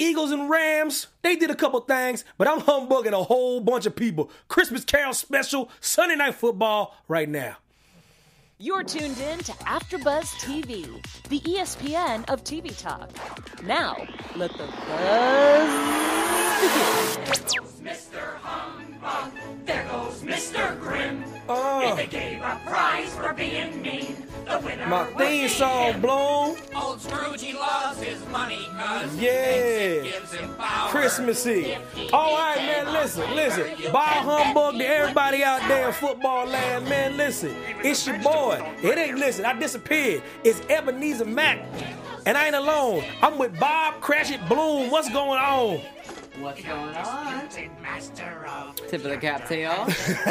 Eagles and Rams, they did a couple things, but I'm humbugging a whole bunch of people. Christmas Carol special, Sunday Night Football right now. You're tuned in to AfterBuzz TV, the ESPN of TV talk. Now, let the buzz begin. Mr. Humbug, there goes Mr. Grimm. If they gave a prize for being mean, the winner my theme song blown. Old Scrooge, he loves his money, cause Yeah. gives him power. Christmassy. All right, man, listen. Ball humbug to everybody out there in football land, man, listen. It's your boy. It ain't, listen, I disappeared. It's Ebenezer Mack. And I ain't alone. I'm with Bob Cratchit Bloom. What's going on? What's going on? Master of Tip of the cap to y'all.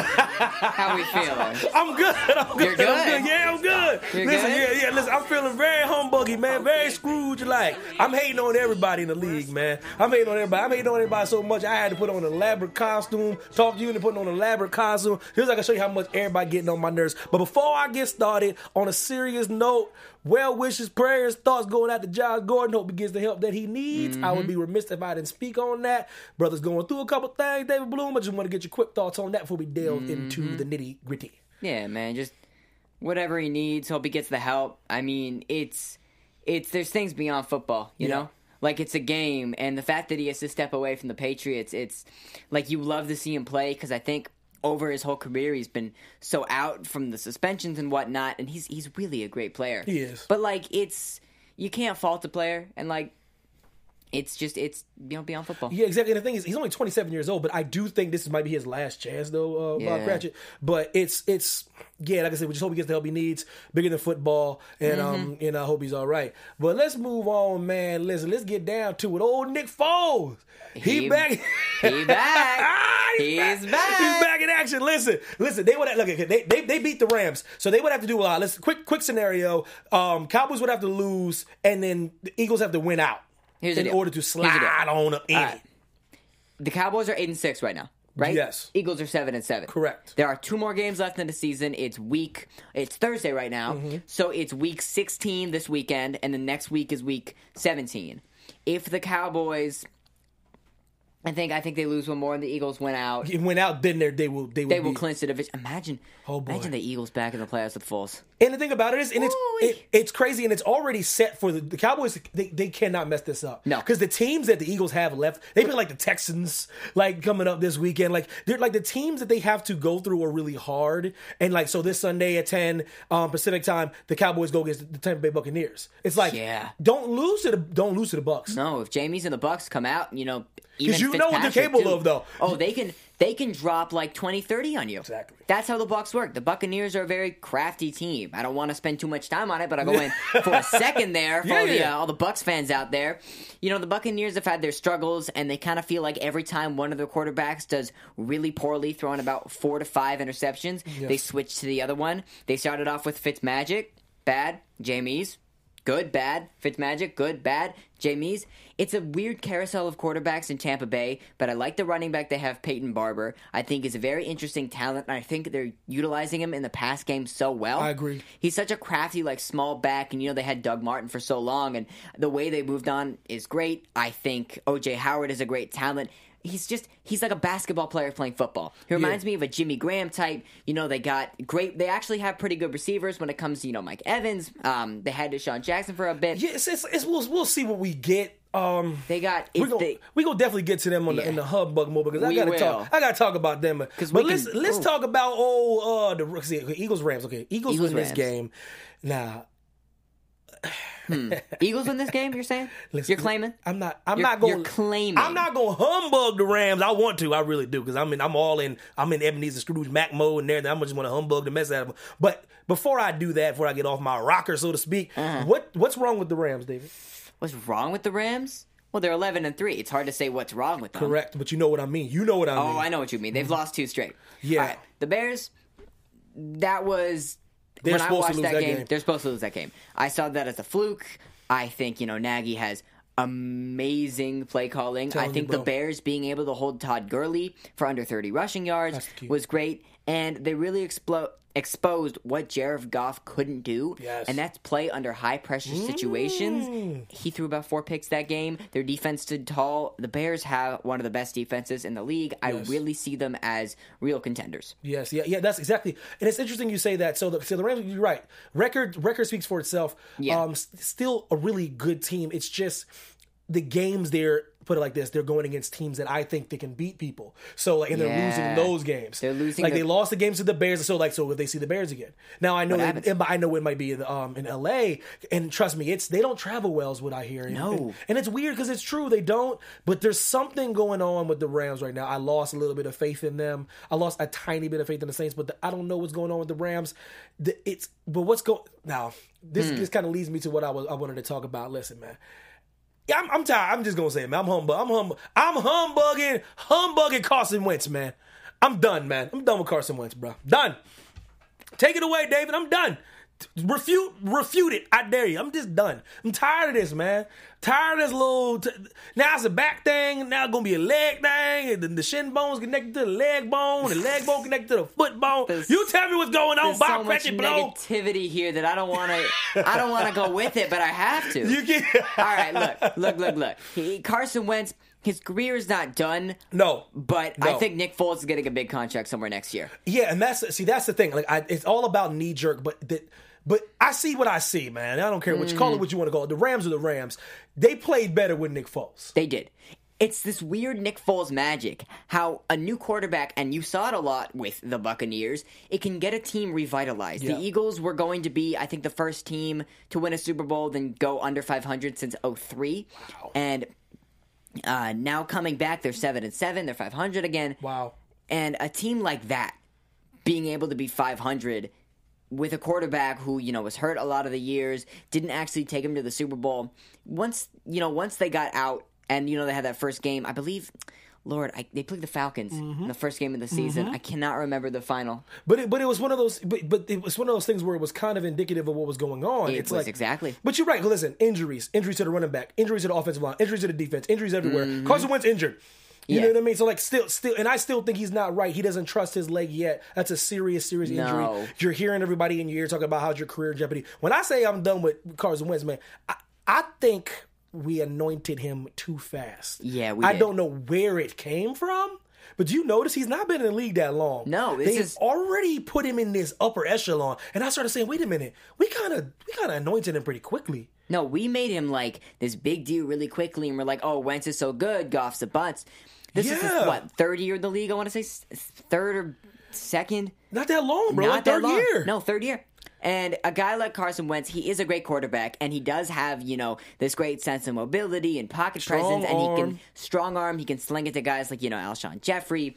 How we feeling? I'm good. You're good? I'm good. Yeah, I'm good. You're listen, good? listen, I'm feeling very humbuggy, man. Very Scrooge-like. I'm hating on everybody in the league, man. I'm hating on everybody so much I had to put on an elaborate costume, talk to you into putting on an elaborate costume. Here's I can show you how much everybody getting on my nerves. But before I get started, on a serious note, well wishes, prayers, thoughts going out to Josh Gordon. Hope he gets the help that he needs. I would be remiss if I didn't speak on that. Brother's going through a couple things, David Bloom. I just want to get your quick thoughts on that before we delve into the nitty gritty. Yeah, man, just whatever he needs. Hope he gets the help. I mean, it's there's things beyond football, you know? Like, it's a game, and the fact that he has to step away from the Patriots, it's like you love to see him play, because I think over his whole career, he's been so out from the suspensions and whatnot, and he's really a great player. He is. But, like, you can't fault the player, and, like, it's beyond football. Yeah, exactly. And the thing is, he's only 27 years old, but I do think this might be his last chance, though, Bob Cratchit. But it's like I said, we just hope he gets the help he needs, bigger than football, and I hope he's all right. But let's move on, man. Listen, let's get down to it. Old Nick Foles. He back. He back. He's back. He's back in action. Listen. They would look. They beat the Rams, so they would have to do a lot. Let's quick scenario. Cowboys would have to lose, and then the Eagles have to win out in order to slide on up in. Right. The Cowboys are 8-6 right now, right? Yes. Eagles are 7-7. Correct. There are 2 more games left in the season. It's Thursday right now, so it's week 16 this weekend, and the next week is week 17. If the Cowboys, I think they lose one more and the Eagles win out. It went out, then they will clinch the division. Imagine the Eagles back in the playoffs with Foles. And the thing about it is, and it's crazy, and it's already set for the Cowboys. They cannot mess this up. No, because the teams that the Eagles have left, they play like the Texans, like coming up this weekend. Like they're like the teams that they have to go through are really hard. And like so, this Sunday at 10 Pacific time, the Cowboys go against the Tampa Bay Buccaneers. It's like don't lose to the Bucs. No, if Jameis and the Bucs come out, because you know what they're capable of, though. Oh, they can drop like 20-30 on you. Exactly. That's how the Bucs work. The Buccaneers are a very crafty team. I don't want to spend too much time on it, but I'll go in for a second there for all the Bucs fans out there. The Buccaneers have had their struggles, and they kind of feel like every time one of their quarterbacks does really poorly, throwing about 4 to 5 interceptions, they switch to the other one. They started off with Fitzmagic, bad. Jameis, good, bad. Fitzmagic, good, bad. Jameis. It's a weird carousel of quarterbacks in Tampa Bay, but I like the running back they have, Peyton Barber. I think is a very interesting talent, and I think they're utilizing him in the pass game so well. I agree. He's such a crafty, small back, and they had Doug Martin for so long, and the way they moved on is great. I think O.J. Howard is a great talent. He's like a basketball player playing football. He reminds me of a Jimmy Graham type. They actually have pretty good receivers when it comes to, Mike Evans. They had Deshaun Jackson for a bit. Yes, we'll see what we get. We gonna definitely get to them in the hubbub mode because I gotta talk about them. But let's talk about the Eagles Rams. Okay, Eagles win this game. Now, Eagles win this game. You're saying? You're claiming? I'm not going to humbug the Rams. I want to. I really do because I'm all in. I'm in Ebenezer Scrooge Mac mode and everything. I just want to humbug the mess out of them. But before I do that, before I get off my rocker, so to speak, what's wrong with the Rams, David? What's wrong with the Rams? Well, they're 11-3. It's hard to say what's wrong with them. Correct, but you know what I mean. Oh, I know what you mean. They've lost 2 straight. Yeah. All right. The Bears, that was... They're when I supposed watched to lose that that game, they're supposed to lose that game. I saw that as a fluke. I think, Nagy has amazing play calling. I think the Bears being able to hold Todd Gurley for under 30 rushing yards was great. And they really exposed what Jared Goff couldn't do, Yes. and that's play under high-pressure situations. He threw about 4 picks that game. Their defense stood tall. The Bears have one of the best defenses in the league. I really see them as real contenders. Yes, yeah, that's exactly. And it's interesting you say that. So the Rams, you're right. Record speaks for itself. Yeah. Still a really good team. It's just the games there. Put it like this: they're going against teams that I think they can beat people. So, and they're losing those games. They're losing. They lost the games to the Bears. So if they see the Bears again, now I know it might be in LA. And trust me, they don't travel well, is what I hear. And it's weird because it's true they don't. But there's something going on with the Rams right now. I lost a little bit of faith in them. I lost a tiny bit of faith in the Saints, but I don't know what's going on with the Rams. But what's going now? This kind of leads me to what I wanted to talk about. Listen, man. Yeah, I'm tired. I'm just gonna say it, man. I'm humbugging Carson Wentz, man. I'm done, man. I'm done with Carson Wentz, bro. Done. Take it away, David. I'm done. Refute it. I dare you. I'm just done. I'm tired of this, man. Tired of this little. Now it's a back thing. Now it's gonna be a leg thing. And the shin bone's connected to the leg bone. The leg bone connected to the foot bone. You tell me what's going on, Bob. So much negativity here that I don't want to go with it, but I have to. You can. All right, look. Carson Wentz. His career is not done. No. But I think Nick Foles is getting a big contract somewhere next year. Yeah, and that's the thing. Like, it's all about knee jerk, but I see what I see, man. I don't care what you call it, what you want to call it. The Rams are the Rams. They played better with Nick Foles. They did. It's this weird Nick Foles magic, how a new quarterback, and you saw it a lot with the Buccaneers, it can get a team revitalized. Yeah. The Eagles were going to be, I think, the first team to win a Super Bowl, then go under 500 since 2003. Wow. And now coming back, they're 7-7, they're 500 again. Wow. And a team like that, being able to be 500 with a quarterback who, was hurt a lot of the years, didn't actually take him to the Super Bowl. Once they got out and, they had that first game, I believe, they played the Falcons in the first game of the season. I cannot remember the final. But it was one of those it was one of those things where it was kind of indicative of what was going on. It was exactly. But you're right. Listen, injuries to the running back, injuries to the offensive line, injuries to the defense, injuries everywhere. Carson Wentz injured. You know what I mean? So, still, and I still think he's not right. He doesn't trust his leg yet. That's a serious injury. No. You're hearing everybody in your ear talking about how's your career in jeopardy. When I say I'm done with Carson Wentz, man, I think we anointed him too fast. Yeah, we did. I don't know where it came from, but do you notice he's not been in the league that long? No, they've already put him in this upper echelon, and I started saying, wait a minute, we kind of anointed him pretty quickly. No, we made him like this big deal really quickly, and we're like, oh, Wentz is so good, Goff's a butts. This is his, third year in the league, I want to say? Third or second? Not that long, bro. Not third that long. year. No, third year. And a guy like Carson Wentz, he is a great quarterback, and he does have, this great sense of mobility and pocket presence, and he can strong arm, he can sling it to guys like, Alshon Jeffrey,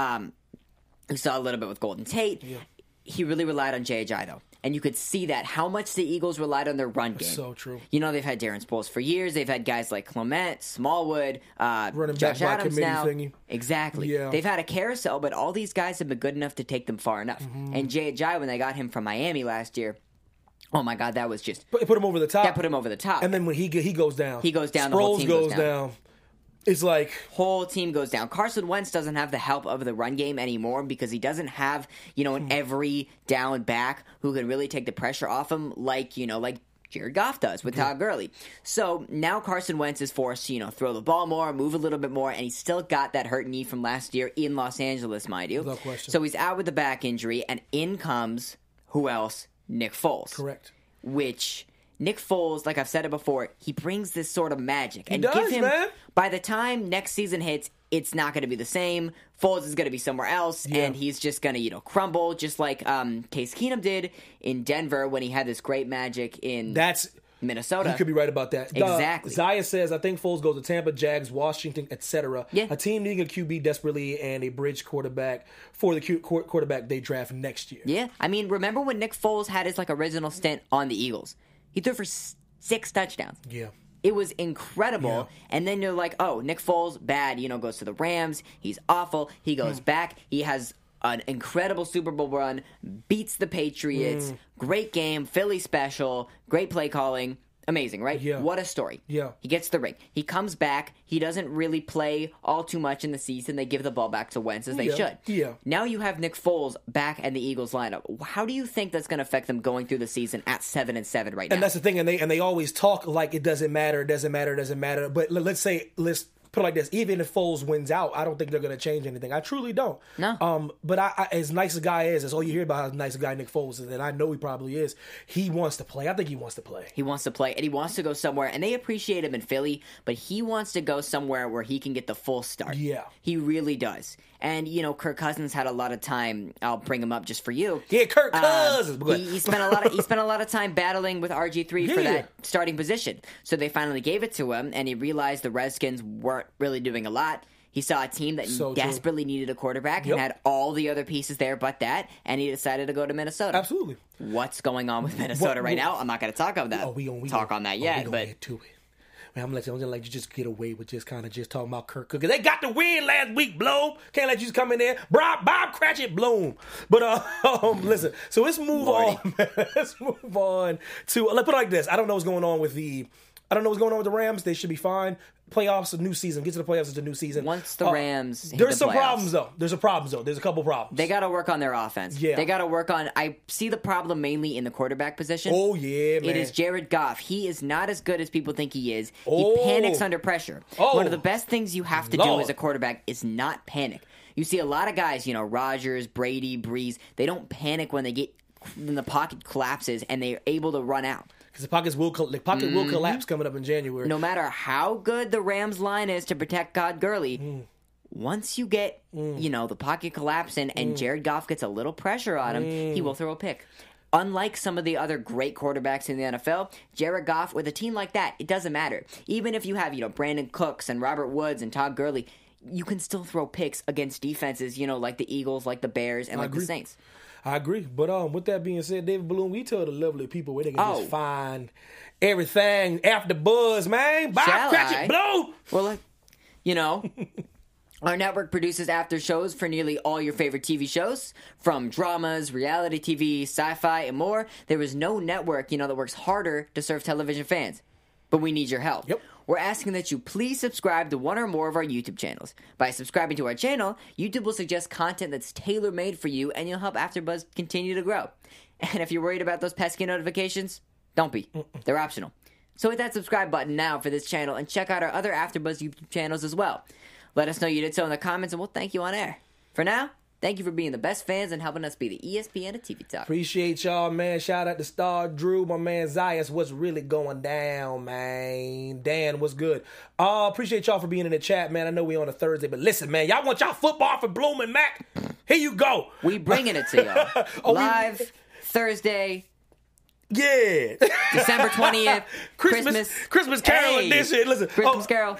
who saw a little bit with Golden Tate. Yeah. He really relied on J.J. though. And you could see that, how much the Eagles relied on their run game. So true. They've had Darren Sproles for years. They've had guys like Clement, Smallwood, running Josh back Adams now. Thingy. Exactly. Yeah. They've had a carousel, but all these guys have been good enough to take them far enough. And J.J., when they got him from Miami last year, oh my God, that was just... Put him over the top. That put him over the top. And then when he goes down. He goes down, Sproles the whole team goes down. It's like... Whole team goes down. Carson Wentz doesn't have the help of the run game anymore because he doesn't have, an every down back who can really take the pressure off him like Jared Goff does with Todd Gurley. So now Carson Wentz is forced to, throw the ball more, move a little bit more, and he's still got that hurt knee from last year in Los Angeles, mind you. No question. So he's out with the back injury, and in comes, who else? Nick Foles. Correct. Which... Nick Foles, like I've said it before, he brings this sort of magic. He does, man. By the time next season hits, it's not going to be the same. Foles is going to be somewhere else, and he's just going to, crumble, just like Case Keenum did in Denver when he had this great magic in Minnesota. You could be right about that. Exactly. Zaya says, I think Foles goes to Tampa, Jags, Washington, etc. Yeah. A team needing a QB desperately and a bridge quarterback for the quarterback they draft next year. Yeah. I mean, remember when Nick Foles had his original stint on the Eagles? He threw for 6 touchdowns. Yeah. It was incredible. Yeah. And then you're like, oh, Nick Foles, bad, goes to the Rams. He's awful. He goes back. He has an incredible Super Bowl run, beats the Patriots. Great game, Philly special, great play calling. Amazing, right? Yeah. What a story. Yeah. He gets the ring. He comes back. He doesn't really play all too much in the season. They give the ball back to Wentz as they should. Yeah. Now you have Nick Foles back in the Eagles lineup. How do you think that's going to affect them going through the season at 7-7 right now? And that's the thing, and they always talk like it doesn't matter. But let's put it like this: even if Foles wins out, I don't think they're going to change anything. I truly don't. No. But I as nice a guy is, that's all you hear about how nice a guy Nick Foles is, and I know he probably is. He wants to play. I think he wants to play. He wants to play, and he wants to go somewhere, and they appreciate him in Philly, but he wants to go somewhere where he can get the full start. Yeah. He really does. And, Kirk Cousins had a lot of time. I'll bring him up just for you. Yeah, Kirk Cousins. He spent a lot of time battling with RG3 for that starting position. So they finally gave it to him, and he realized the Redskins weren't really doing a lot. He saw a team that desperately needed a quarterback and had all the other pieces there but that, and he decided to go to Minnesota. Absolutely. What's going on with Minnesota right now? I'm not going to talk on that. We on that yet, but get to it. Man, I'm gonna let you just get away with just talking about Kirk Cousins. They got the win last week, Bloom. Can't let you just come in there, Bob Cratchit, Bloom. But listen. So let's move on. Let's move on to. Let's put it like this. I don't know what's going on with the Rams. They should be fine. Playoffs, a new season. Get to the playoffs, it's a new season. Once the Rams hit there's the some playoffs. problems though. There's a couple problems. They got to work on their offense. Yeah. They got to work on. I see the problem mainly in the quarterback position. Oh yeah, man. It is Jared Goff. He is not as good as people think he is. Oh. He panics under pressure. Oh. One of the best things you have to do as a quarterback is not panic. You see a lot of guys, Rodgers, Brady, Breeze. They don't panic when the pocket collapses and they're able to run out. Because the pocket will collapse coming up in January. No matter how good the Rams line is to protect Todd Gurley, once you get the pocket collapsing and Jared Goff gets a little pressure on him, he will throw a pick. Unlike some of the other great quarterbacks in the NFL, Jared Goff, with a team like that, it doesn't matter. Even if you have Brandon Cooks and Robert Woods and Todd Gurley, you can still throw picks against defenses, like the Eagles, like the Bears, and the Saints. I agree. But with that being said, David Bloom, we tell the lovely people where they can just find everything after Buzz, man. Bob Cratchit, Bloom. Well, our network produces after shows for nearly all your favorite TV shows, from dramas, reality TV, sci-fi, and more. There is no network, that works harder to serve television fans. But we need your help. Yep. We're asking that you please subscribe to one or more of our YouTube channels. By subscribing to our channel, YouTube will suggest content that's tailor-made for you, and you'll help AfterBuzz continue to grow. And if you're worried about those pesky notifications, don't be. They're optional. So hit that subscribe button now for this channel, and check out our other AfterBuzz YouTube channels as well. Let us know you did so in the comments, and we'll thank you on air. For now, thank you for being the best fans and helping us be the ESPN of TV Talk. Appreciate y'all, man. Shout out to Star Drew, my man Zias. What's really going down, man? Dan, what's good? Appreciate y'all for being in the chat, man. I know we on a Thursday, but listen, man, y'all want y'all football for Bloom and Mac? Here you go. We bringing it to y'all. Live Thursday. Yeah. December 20th. Christmas Carol edition. Listen. Christmas Carol.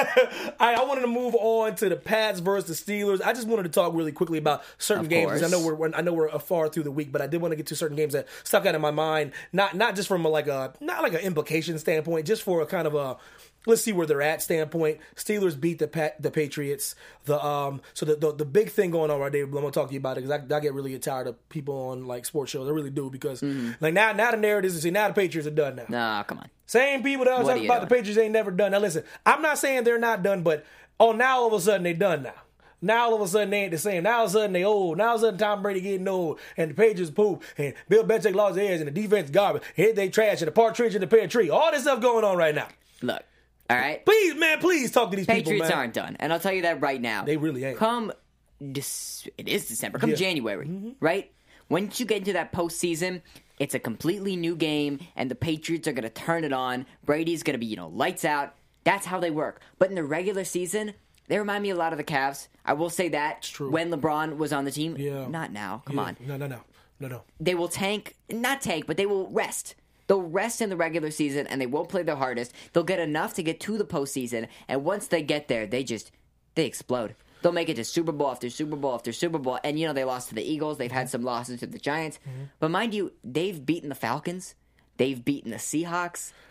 I wanted to move on to the Pats versus the Steelers. I just wanted to talk really quickly about certain games. I know we're far through the week, but I did want to get to certain games that stuck out in my mind. Not just from not like an implication standpoint, just for a kind of a let's see where they're at standpoint. Steelers beat the Patriots. So the big thing going on right there, I'm gonna talk to you about it because I get really tired of people on like sports shows. I really do because like now the narrative is now the Patriots are done now. Nah, come on. Same people that was talking about the Patriots ain't never done. Now listen, I'm not saying they're not done, but now all of a sudden they done now. Now all of a sudden they ain't the same. Now all of a sudden they old. Now all of a sudden Tom Brady getting old and the Patriots poop and Bill Belichick lost his ears and the defense garbage. Hit they trash and the partridge in the pear tree. All this stuff going on right now. Look. All right? Please, man, please talk to these people, man. Patriots aren't done. And I'll tell you that right now. They really ain't. It is December. Come January, right? Once you get into that postseason, it's a completely new game, and the Patriots are going to turn it on. Brady's going to be, lights out. That's how they work. But in the regular season, they remind me a lot of the Cavs. I will say that. It's true. When LeBron was on the team. Yeah. Not now. Come on. No. They will not tank, but they will rest. They'll rest in the regular season, and they won't play their hardest. They'll get enough to get to the postseason, and once they get there, they explode. They'll make it to Super Bowl after Super Bowl after Super Bowl, and they lost to the Eagles. They've had some losses to the Giants. But mind you, they've beaten the Falcons. They've beaten the Seahawks.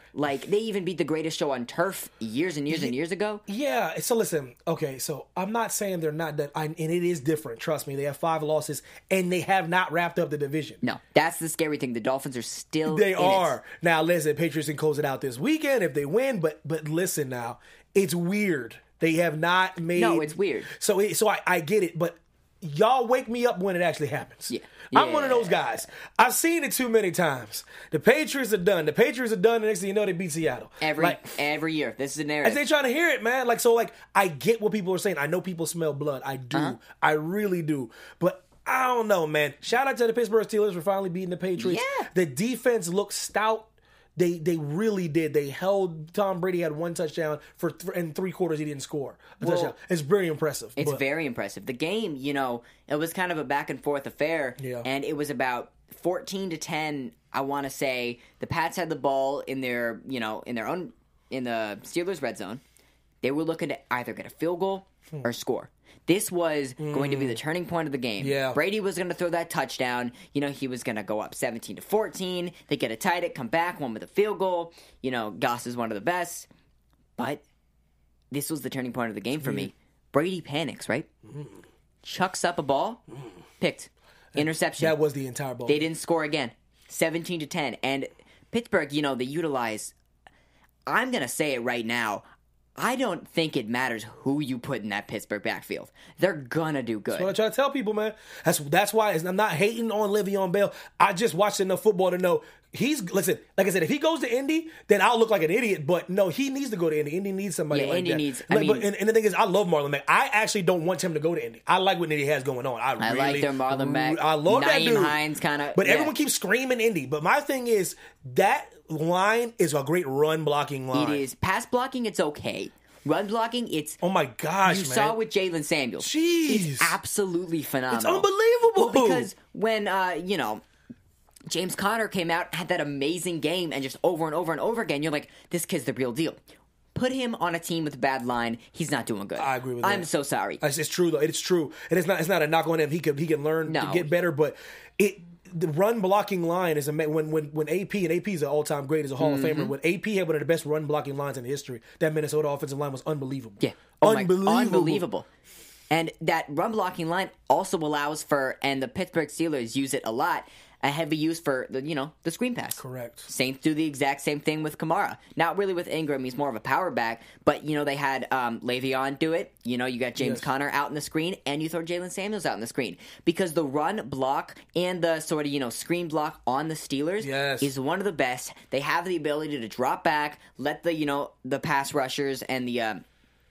Like, they even beat the greatest show on turf years and years and years ago. Yeah, so listen, okay, so I'm not saying they're not that, and it is different, trust me. They have 5 losses, and they have not wrapped up the division. No, that's the scary thing. The Dolphins are still They in are. it. Now, listen, Patriots can close it out this weekend if they win, but listen now, it's weird. They have not made... No, it's weird. So I get it, but y'all wake me up when it actually happens. Yeah. I'm one of those guys. I've seen it too many times. The Patriots are done. The next thing you know, they beat Seattle. Every year. This is a narrative. As they trying to hear it, man. I get what people are saying. I know people smell blood. I do. Uh-huh. I really do. But I don't know, man. Shout out to the Pittsburgh Steelers for finally beating the Patriots. Yeah. The defense looked stout. They really did. They held Tom Brady had 1 touchdown in 3 quarters. He didn't score a touchdown. It's very impressive. It's very impressive. The game, it was kind of a back and forth affair, and it was about 14-10. I want to say the Pats had the ball in their, in the Steelers' red zone. They were looking to either get a field goal or score. This was going to be the turning point of the game. Yeah. Brady was going to throw that touchdown. He was going to go up 17-14. They get it tied, come back, one with a field goal. Goss is one of the best. But this was the turning point of the game for me. Brady panics, right? Chucks up a ball, picked. Interception. That was the entire ball. They didn't score again. 17-10. And Pittsburgh, they utilize... I'm going to say it right now. I don't think it matters who you put in that Pittsburgh backfield. They're gonna do good. That's what I try to tell people, man. That's why I'm not hating on Le'Veon Bell. I just watched enough football to know listen, like I said, if he goes to Indy, then I'll look like an idiot. But no, he needs to go to Indy. Indy needs somebody like Indy that. Needs. And the thing is, I love Marlon Mack. I actually don't want him to go to Indy. I like what Indy has going on. I like their Marlon Mack. I love that dude. Hines kind of. But everyone keeps screaming Indy. But my thing is that line is a great run blocking line. It is. Pass blocking, it's okay. Run blocking, it's... Oh my gosh, you saw it with Jalen Samuels. Jeez. It's absolutely phenomenal. It's unbelievable. Well, because when, James Conner came out, had that amazing game, and just over and over and over again, you're like, this kid's the real deal. Put him on a team with a bad line, he's not doing good. I agree with that. I'm so sorry. It's true, though. It's true. And it's not a knock on him. He can learn to get better, but the run blocking line is when AP is an all time great as a Hall of Famer. When AP had one of the best run blocking lines in history, that Minnesota offensive line was unbelievable. Yeah, unbelievable. And that run blocking line also allows for, and the Pittsburgh Steelers use it a lot, a heavy use for the screen pass. Correct. Saints do the exact same thing with Kamara. Not really with Ingram; he's more of a power back. But they had Le'Veon do it. You got James Conner out in the screen, and you throw Jalen Samuels out in the screen because the run block and the sort of screen block on the Steelers is one of the best. They have the ability to drop back, let the pass rushers and the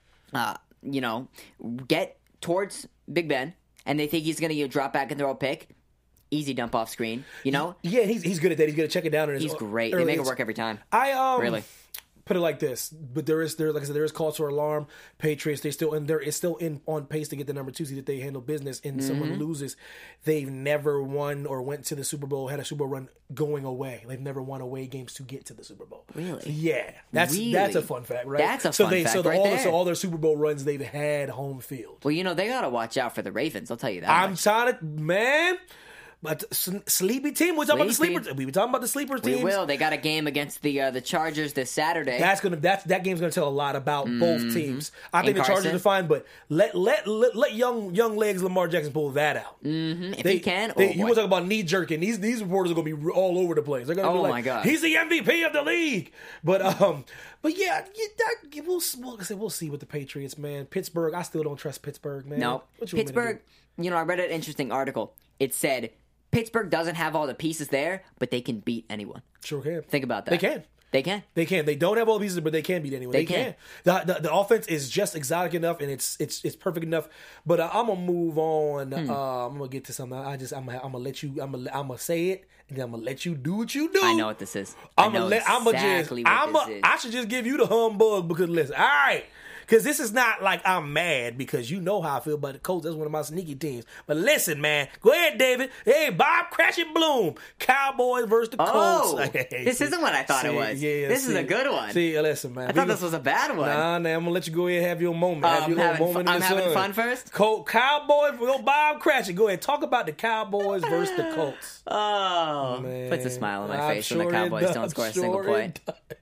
get towards Big Ben, and they think he's going to drop back and throw a pick. Easy dump off screen, Yeah, he's good at that. He's good at checking down. He's great. They make it work every time. Really put it like this, but there is cause for alarm. Patriots, it's still on pace to get the number 2 seed if they handle business. And someone loses, they've never won or went to the Super Bowl, had a Super Bowl run going away. They've never won away games to get to the Super Bowl. Really? Yeah, that's a fun fact, right? That's a fun fact. So all their Super Bowl runs they've had home field. Well, they gotta watch out for the Ravens. I'll tell you that. I'm trying to, man. But sleepy team. We were talking about the sleeper teams. We will. They got a game against the Chargers this Saturday. That game's gonna tell a lot about both teams. I think the Chargers are fine, but let young legs Lamar Jackson pull that out. If he can. You want to talk about knee jerking? These reporters are gonna be all over the place. They're gonna be like, my God, he's the MVP of the league. But yeah, we'll see with the Patriots, man. Pittsburgh, I still don't trust Pittsburgh, man. No, Pittsburgh. I read an interesting article. It said Pittsburgh doesn't have all the pieces there, but they can beat anyone. Sure can. Think about that. They can. They don't have all the pieces, but they can beat anyone. They can. The offense is just exotic enough, and it's perfect enough. But I'm gonna move on. I'm gonna get to something. I'm gonna let you. I'm gonna say it, and then I'm gonna let you do what you do. I know what this is. I should just give you the humbug because listen. All right. because this is not like I'm mad because you know how I feel about the Colts. That's one of my sneaky teams. But listen, man, go ahead, David. Hey, Bob Cratchit Bloom, Cowboys versus the Colts. This isn't what I thought it was. Yeah, this is a good one. See, listen, man. I thought this was a bad one. Nah, I'm gonna let you go ahead and have your moment. Have your little moment in the sun. I'm having fun first. Cowboys, go Bob Cratchit. Go ahead, talk about the Cowboys versus the Colts. Oh, man, puts a smile on my face when the Cowboys don't score a single point.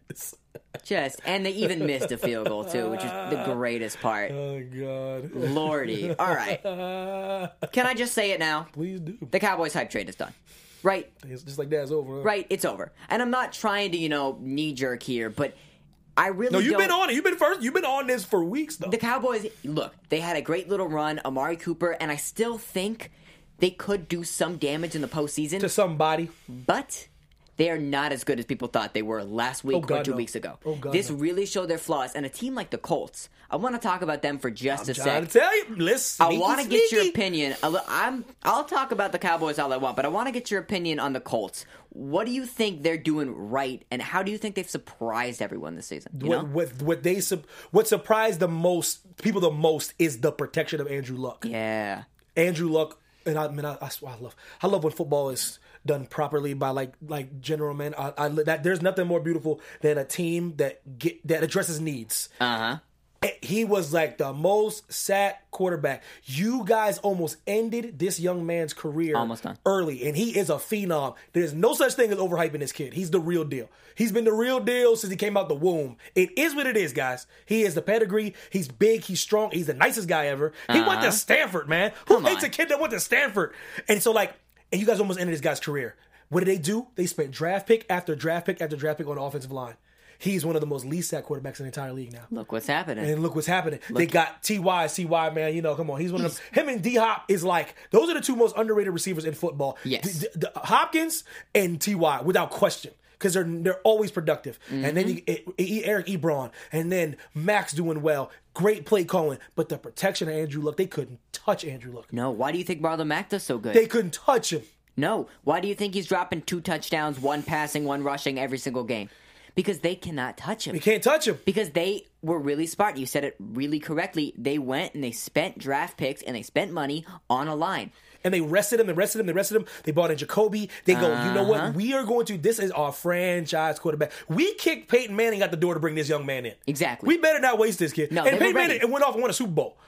And they even missed a field goal too, which is the greatest part. Oh God, Lordy! All right, can I just say it now? Please do. The Cowboys hype train is done. Right? It's just like that. It's over. Huh? Right? It's over. And I'm not trying to, knee jerk here, but I really don't. No, you've been on it. You've been first. You've been on this for weeks, though. The Cowboys, look, they had a great little run, Amari Cooper, and I still think they could do some damage in the postseason. To somebody. But they are not as good as people thought they were last week or 2 weeks ago. This really showed their flaws. And a team like the Colts, I want to talk about them for just a sec. I'm trying to tell you. Listen, I want to get your opinion. I'll talk about the Cowboys all I want, but I want to get your opinion on the Colts. What do you think they're doing right, and how do you think they've surprised everyone this season? What surprised the most people the most is the protection of Andrew Luck. Yeah, Andrew Luck, and I love when football is done properly by like general men. There's nothing more beautiful than a team that addresses needs. He was like the most sacked quarterback. You guys almost ended this young man's career early, and he is a phenom. There's no such thing as overhyping this kid. He's the real deal. He's been the real deal since he came out the womb. It is what it is, guys. He is the pedigree. He's big. He's strong. He's the nicest guy ever. He went to Stanford, man. Who hates a kid that went to Stanford? And so, and you guys almost ended this guy's career. What did they do? They spent draft pick after draft pick after draft pick on the offensive line. He's one of the most least sacked quarterbacks in the entire league now. Look what's happening. And look what's happening. They got T.Y., man. Come on. He's one of them. Him and D-Hop is those are the two most underrated receivers in football. Yes. Hopkins and T.Y., without question. Because they're always productive. And then Eric Ebron. And then Max doing well. Great play calling. But the protection of Andrew Luck, they couldn't touch Andrew Luck. No. Why do you think Marlon Mack does so good? They couldn't touch him. No. Why do you think he's dropping 2 touchdowns, 1 passing, 1 rushing every single game? Because they cannot touch him. They can't touch him. Because they were really smart. You said it really correctly. They went and they spent draft picks and they spent money on a line. And they rested him. They brought in Jacoby. They go, you know what? We are going to, this is our franchise quarterback. We kicked Peyton Manning out the door to bring this young man in. Exactly. We better not waste this kid. No, and Peyton Manning went off and won a Super Bowl.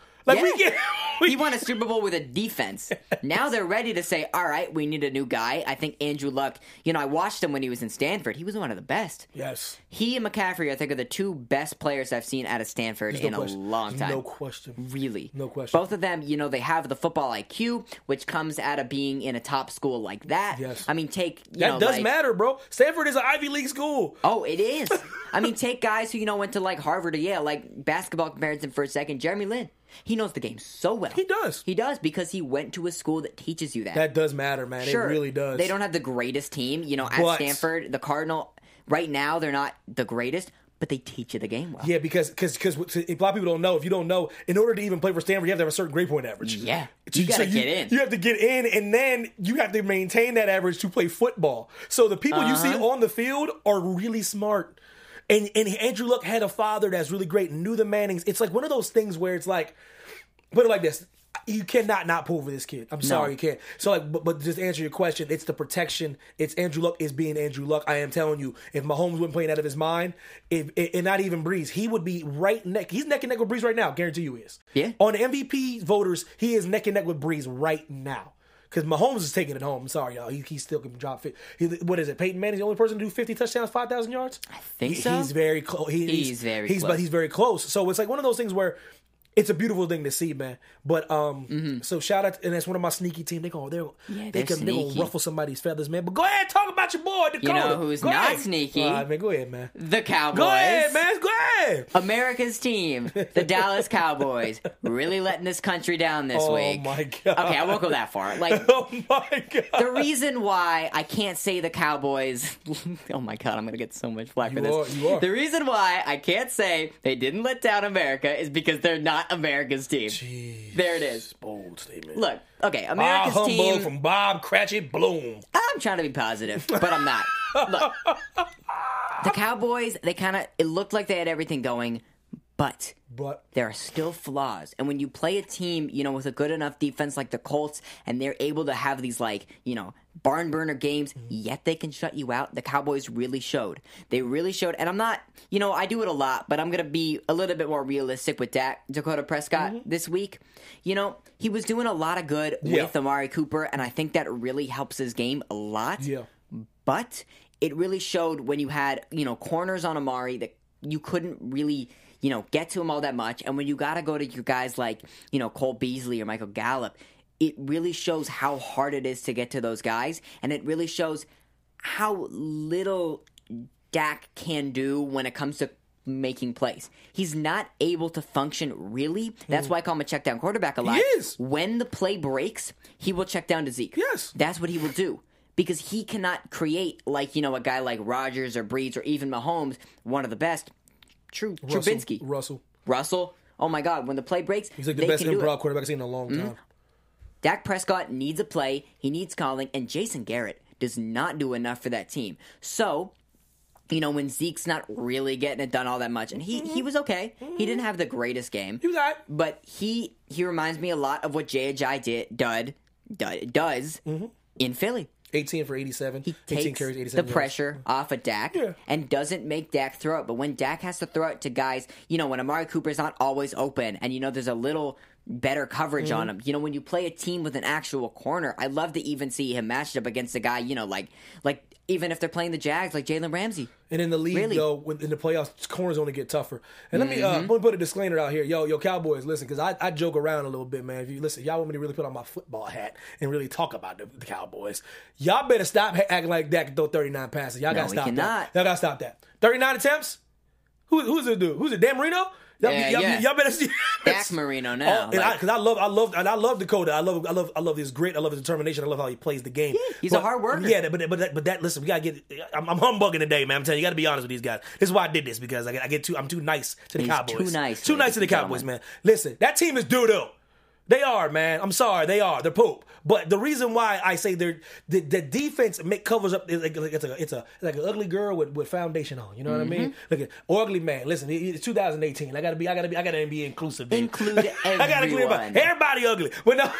He won a Super Bowl with a defense. Now they're ready to say, all right, we need a new guy. I think Andrew Luck, I watched him when he was in Stanford. He was one of the best. Yes. He and McCaffrey, I think, are the 2 best players I've seen out of Stanford in a long time. No question. Really. No question. Both of them, they have the football IQ, which comes out of being in a top school like that. Yes. I mean, that does matter, bro. Stanford is an Ivy League school. Oh, it is. I mean, take guys who, went to Harvard or Yale, basketball comparison for a second. Jeremy Lin. He knows the game so well. He does. He does because he went to a school that teaches you that. That does matter, man. Sure, it really does. They don't have the greatest team. At Stanford, the Cardinal, right now, they're not the greatest, but they teach you the game well. Yeah, because a lot of people don't know. If you don't know, in order to even play for Stanford, you have to have a certain grade point average. Yeah. You got to get in. You have to get in, and then you have to maintain that average to play football. So the people you see on the field are really smart. And Andrew Luck had a father that's really great, knew the Mannings. It's like one of those things where it's like, put it like this. You cannot not pull for this kid. I'm sorry, you can't. So, but just answer your question. It's the protection. It's Andrew Luck is being Andrew Luck. I am telling you, if Mahomes wasn't playing out of his mind, and not even Breeze, he would be he's neck and neck with Breeze right now. Guarantee you he is. Yeah. On the MVP voters, he is neck and neck with Breeze right now. Because Mahomes is taking it home. I'm sorry, y'all. He still can drop 50. What is it? Peyton Manning's the only person to do 50 touchdowns, 5,000 yards? I think so. He's very close. He's very close. But he's very close. So it's like one of those things where it's a beautiful thing to see, man. But so shout out, and that's one of my sneaky team. They're gonna ruffle somebody's feathers, man. But go ahead, talk about your boy, Dakota. You know who's not sneaky? All right, man, go ahead, man. The Cowboys. Go ahead, man. Go ahead. America's team, the Dallas Cowboys, really letting this country down this week. Oh my god. Okay, I won't go that far. Oh my god. The reason why I can't say the Cowboys. Oh my god, I'm gonna get so much flack for this. You are. The reason why I can't say they didn't let down America is because they're not America's team. Jeez. There it is. Bold statement. Look, okay, America's team. From Bob Cratchit Bloom. I'm trying to be positive, but I'm not. Look, the Cowboys, it looked like they had everything going, But there are still flaws. And when you play a team, with a good enough defense like the Colts, and they're able to have these, barn burner games, yet they can shut you out, the Cowboys really showed. They really showed. And I'm not, I do it a lot, but I'm going to be a little bit more realistic with Dakota Prescott this week. He was doing a lot of good with Amari Cooper, and I think that really helps his game a lot. Yeah. But it really showed when you had, corners on Amari that you couldn't really get to him all that much. And when you got to go to your guys like, Cole Beasley or Michael Gallup, it really shows how hard it is to get to those guys. And it really shows how little Dak can do when it comes to making plays. He's not able to function really. That's why I call him a check down quarterback a lot. He is. When the play breaks, he will check down to Zeke. Yes. That's what he will do. Because he cannot create like, a guy like Rodgers or Brees or even Mahomes, one of the best. Trubinsky. Russell. Oh my God. When the play breaks, he's like the best improv quarterback I've seen in a long time. Dak Prescott needs a play. He needs calling. And Jason Garrett does not do enough for that team. So, when Zeke's not really getting it done all that much. And he was okay. He didn't have the greatest game. He was all right. But he reminds me a lot of what J.J. does in Philly. 18 for 87. He 18 takes carries, 87 the pressure off of Dak and doesn't make Dak throw it. But when Dak has to throw it to guys, when Amari Cooper's not always open and, there's a little better coverage on him. When you play a team with an actual corner, I love to even see him matched up against a guy, like even if they're playing the Jags, like Jalen Ramsey. And in the league, though, in the playoffs, corners only get tougher. And let me put a disclaimer out here. Yo, Cowboys, listen, because I joke around a little bit, man. If you listen, y'all want me to really put on my football hat and really talk about the Cowboys, y'all better stop acting like Dak can throw 39 passes. Y'all got to stop that. Y'all got to stop that. 39 attempts? Who's it dude? Who's it, Dan Marino? Y'all better see Dak Marino now. Because I love Dakota. I love his grit. I love his determination. I love how he plays the game. He's a hard worker. Yeah, but that listen, we gotta get. I'm humbugging today, man. I'm telling you, gotta be honest with these guys. This is why I did this because I'm too nice to the Cowboys. Too nice to the Cowboys, man. Listen, that team is doo-doo. They are, man. I'm sorry, they are. They're poop. But the reason why I say the defense covers up it's like an ugly girl with foundation on. You know what I mean? Look at ugly man. Listen, it's 2018. I gotta be inclusive. Dude. Include everyone. I gotta clear about everybody ugly. But no,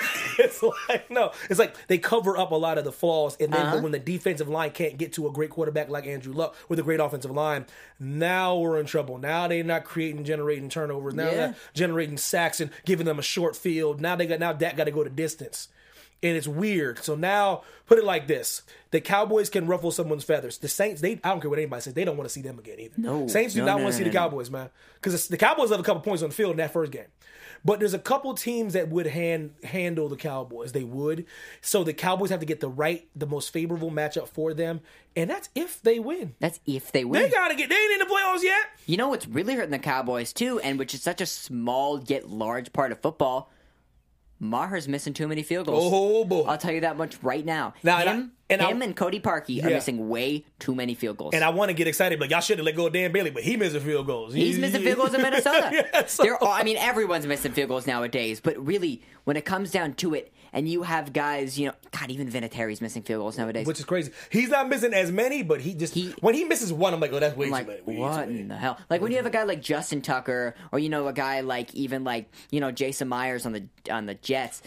it's like they cover up a lot of the flaws, and then when the defensive line can't get to a great quarterback like Andrew Luck with a great offensive line, now we're in trouble. Now they're not generating turnovers. Now they're generating sacks and giving them a short field. Now Dak got to go to distance. And it's weird. So now, put it like this. The Cowboys can ruffle someone's feathers. The Saints, I don't care what anybody says, they don't want to see them again either. No. Saints do not want to see the Cowboys, man. Because the Cowboys have a couple points on the field in that first game. But there's a couple teams that would handle the Cowboys. They would. So the Cowboys have to get the most favorable matchup for them. And that's if they win. That's if they win. They ain't in the playoffs yet. You know what's really hurting the Cowboys, too, and which is such a small yet large part of football? Maher's missing too many field goals. Oh, boy. I'll tell you that much right now. Him and Cody Parkey are missing way too many field goals. And I want to get excited, but y'all should have let go of Dan Bailey, but he missing field goals. He's missing field goals in Minnesota. Everyone's missing field goals nowadays, but really, when it comes down to it, and you have guys, God, even Vinatieri's missing field goals nowadays. Which is crazy. He's not missing as many, but when he misses one, I'm like, oh, that's way too many. What in the hell? Like when you have a guy like Justin Tucker, or a guy like Jason Myers on the Jets,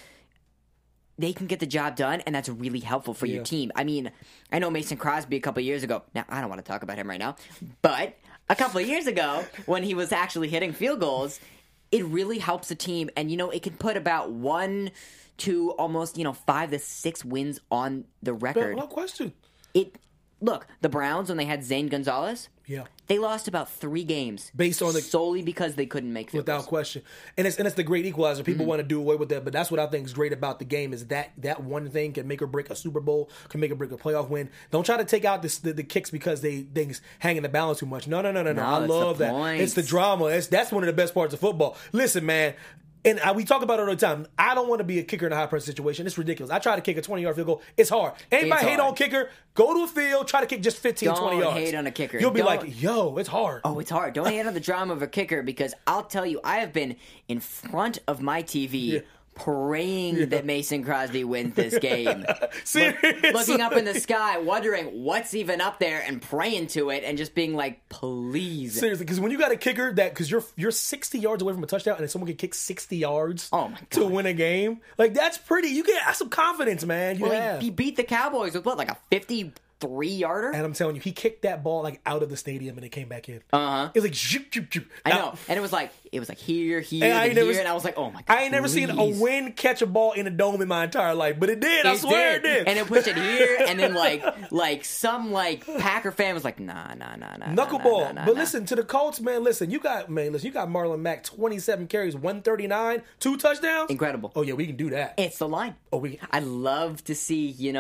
they can get the job done, and that's really helpful for your team. I mean, I know Mason Crosby a couple of years ago. Now, I don't want to talk about him right now, but a couple of years ago, when he was actually hitting field goals, it really helps the team, and it can put about 1 to almost 5 to 6 wins on the record. No question. Look, the Browns, when they had Zane Gonzalez, they lost about 3 games based on solely because they couldn't make field goals. Without question. And it's the great equalizer. People want to do away with that, but that's what I think is great about the game is that one thing can make or break a Super Bowl, can make or break a playoff win. Don't try to take out the kicks because things hang in the balance too much. No. I love that. It's the drama. That's one of the best parts of football. Listen, man. And we talk about it all the time. I don't want to be a kicker in a high-pressure situation. It's ridiculous. I try to kick a 20-yard field goal. It's hard. Anybody hate on kicker, go to a field, try to kick just 15, 20 yards. Don't hate on a kicker. You'll be like, yo, it's hard. Oh, it's hard. Don't hate on the drama of a kicker because I'll tell you, I have been in front of my TV praying that Mason Crosby wins this game. Seriously. Looking up in the sky, wondering what's even up there, and praying to it, and just being like, please. Seriously, because when you got a kicker because you're 60 yards away from a touchdown, and then someone can kick 60 yards to win a game, like that's pretty. You get some confidence, man. He beat the Cowboys with what, like a 53-yarder? And I'm telling you, he kicked that ball like out of the stadium, and it came back in. It was like zoop, zoop, zoop. I know, and it was like here, and I was like, oh my god! I ain't never seen a wind catch a ball in a dome in my entire life, but it did. I swear it did. And it pushed it here, and then like some Packer fan was like, nah, knuckleball. But listen to the Colts, man. Listen, you got Marlon Mack, 27 carries, 139, 2 touchdowns. Incredible. Oh yeah, we can do that. It's the line. I'd love to see, I'd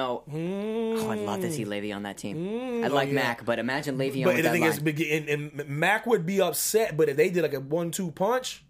love to see Le'Veon on that team. I like Mac, but imagine Le'Veon with that line. But the thing is, and Mac would be upset, but if they did like a 1-2 punch,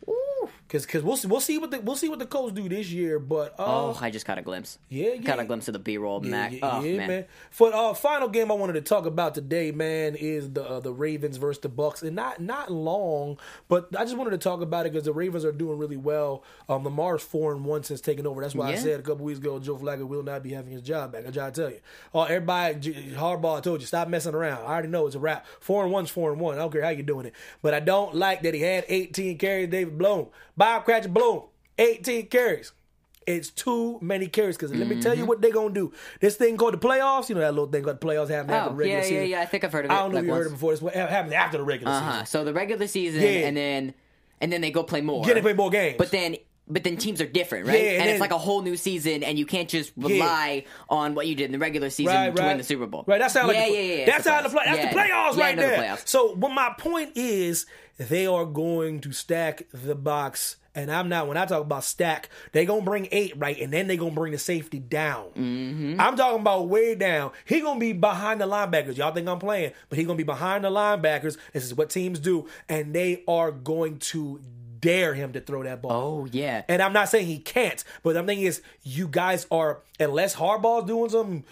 because we'll see what the Colts do this year. But I just got a glimpse. Got a glimpse of the B-roll of Mac. Man. For final game I wanted to talk about today, man, is the Ravens versus the Bucks, and not long, but I just wanted to talk about it because the Ravens are doing really well. Lamar's 4-1 since taking over. That's why I said a couple weeks ago Joe Flacco will not be having his job back. I try to tell you. Everybody, Harbaugh told you, stop messing around. I already know it's a wrap. 4-1's 4-1. I don't care how you're doing it, but I don't like that he had 18 carries. David Bloom. Bob Cratchit Bloom, 18 carries. It's too many carries because let me tell you what they're going to do. This thing called the playoffs, that little thing called the playoffs happening after the regular season. Yeah, I think I've heard of it. I don't know if you heard it before. This happens after the regular season. So the regular season, and then they go play more. Yeah, they play more games. But then teams are different, right? Yeah, and it's like a whole new season, and you can't just rely on what you did in the regular season to win the Super Bowl. Right, that's how that's how the playoffs right there. Playoffs. So what my point is, they are going to stack the box. And when I talk about stack, they going to bring 8, right? And then they going to bring the safety down. Mm-hmm. I'm talking about way down. He going to be behind the linebackers. Y'all think I'm playing, but he going to be behind the linebackers. This is what teams do. And they are going to dare him to throw that ball. Oh, yeah. And I'm not saying he can't, but I'm thinking is you guys are, unless Harbaugh's doing some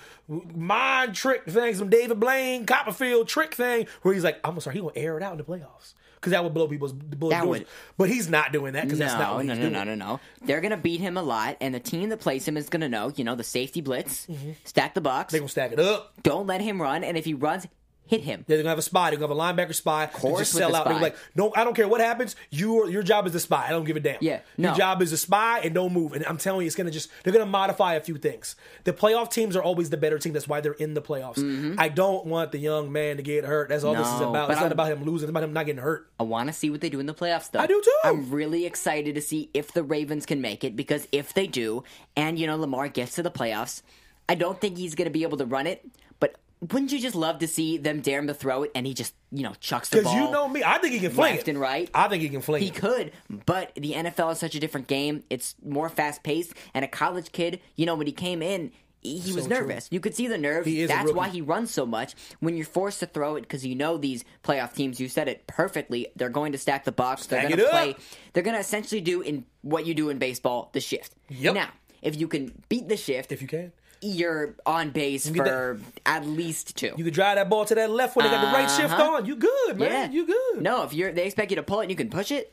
mind trick thing, some David Blaine, Copperfield trick thing, where he's like, I'm sorry, he's going to air it out in the playoffs. Because that would blow people's doors. But he's not doing that because that's not what he's doing. No. They're going to beat him a lot, and the team that plays him is going to know, the safety blitz, stack the box. They're going to stack it up. Don't let him run, and if he runs, hit him. They're going to have a spy. They're going to have a linebacker spy. Of course, just sell out. They're like, no, I don't care what happens. Your job is to spy. I don't give a damn. Yeah, Your job is to spy and don't move. And I'm telling you, it's going to they're going to modify a few things. The playoff teams are always the better team. That's why they're in the playoffs. Mm-hmm. I don't want the young man to get hurt. That's all this is about. It's not about him losing. It's about him not getting hurt. I want to see what they do in the playoffs, though. I do, too. I'm really excited to see if the Ravens can make it, because if they do, and, Lamar gets to the playoffs, I don't think he's going to be able to run it, but wouldn't you just love to see them dare him to throw it and he just, chucks the ball? Because you know me, I think he can fling left and right. I think he can fling He could, but the NFL is such a different game. It's more fast-paced, and a college kid, when he came in, he was nervous. True. You could see the nerve. That's why he runs so much. When you're forced to throw it, because these playoff teams, you said it perfectly, they're going to stack the box. They're going to play. They're going to essentially do in what you do in baseball, the shift. Yep. Now, if you can beat the shift, if you can, you're on base for at least 2. You could drive that ball to that left when they got the right shift on. You good, man. Yeah. You good. No, if they expect you to pull it and you can push it,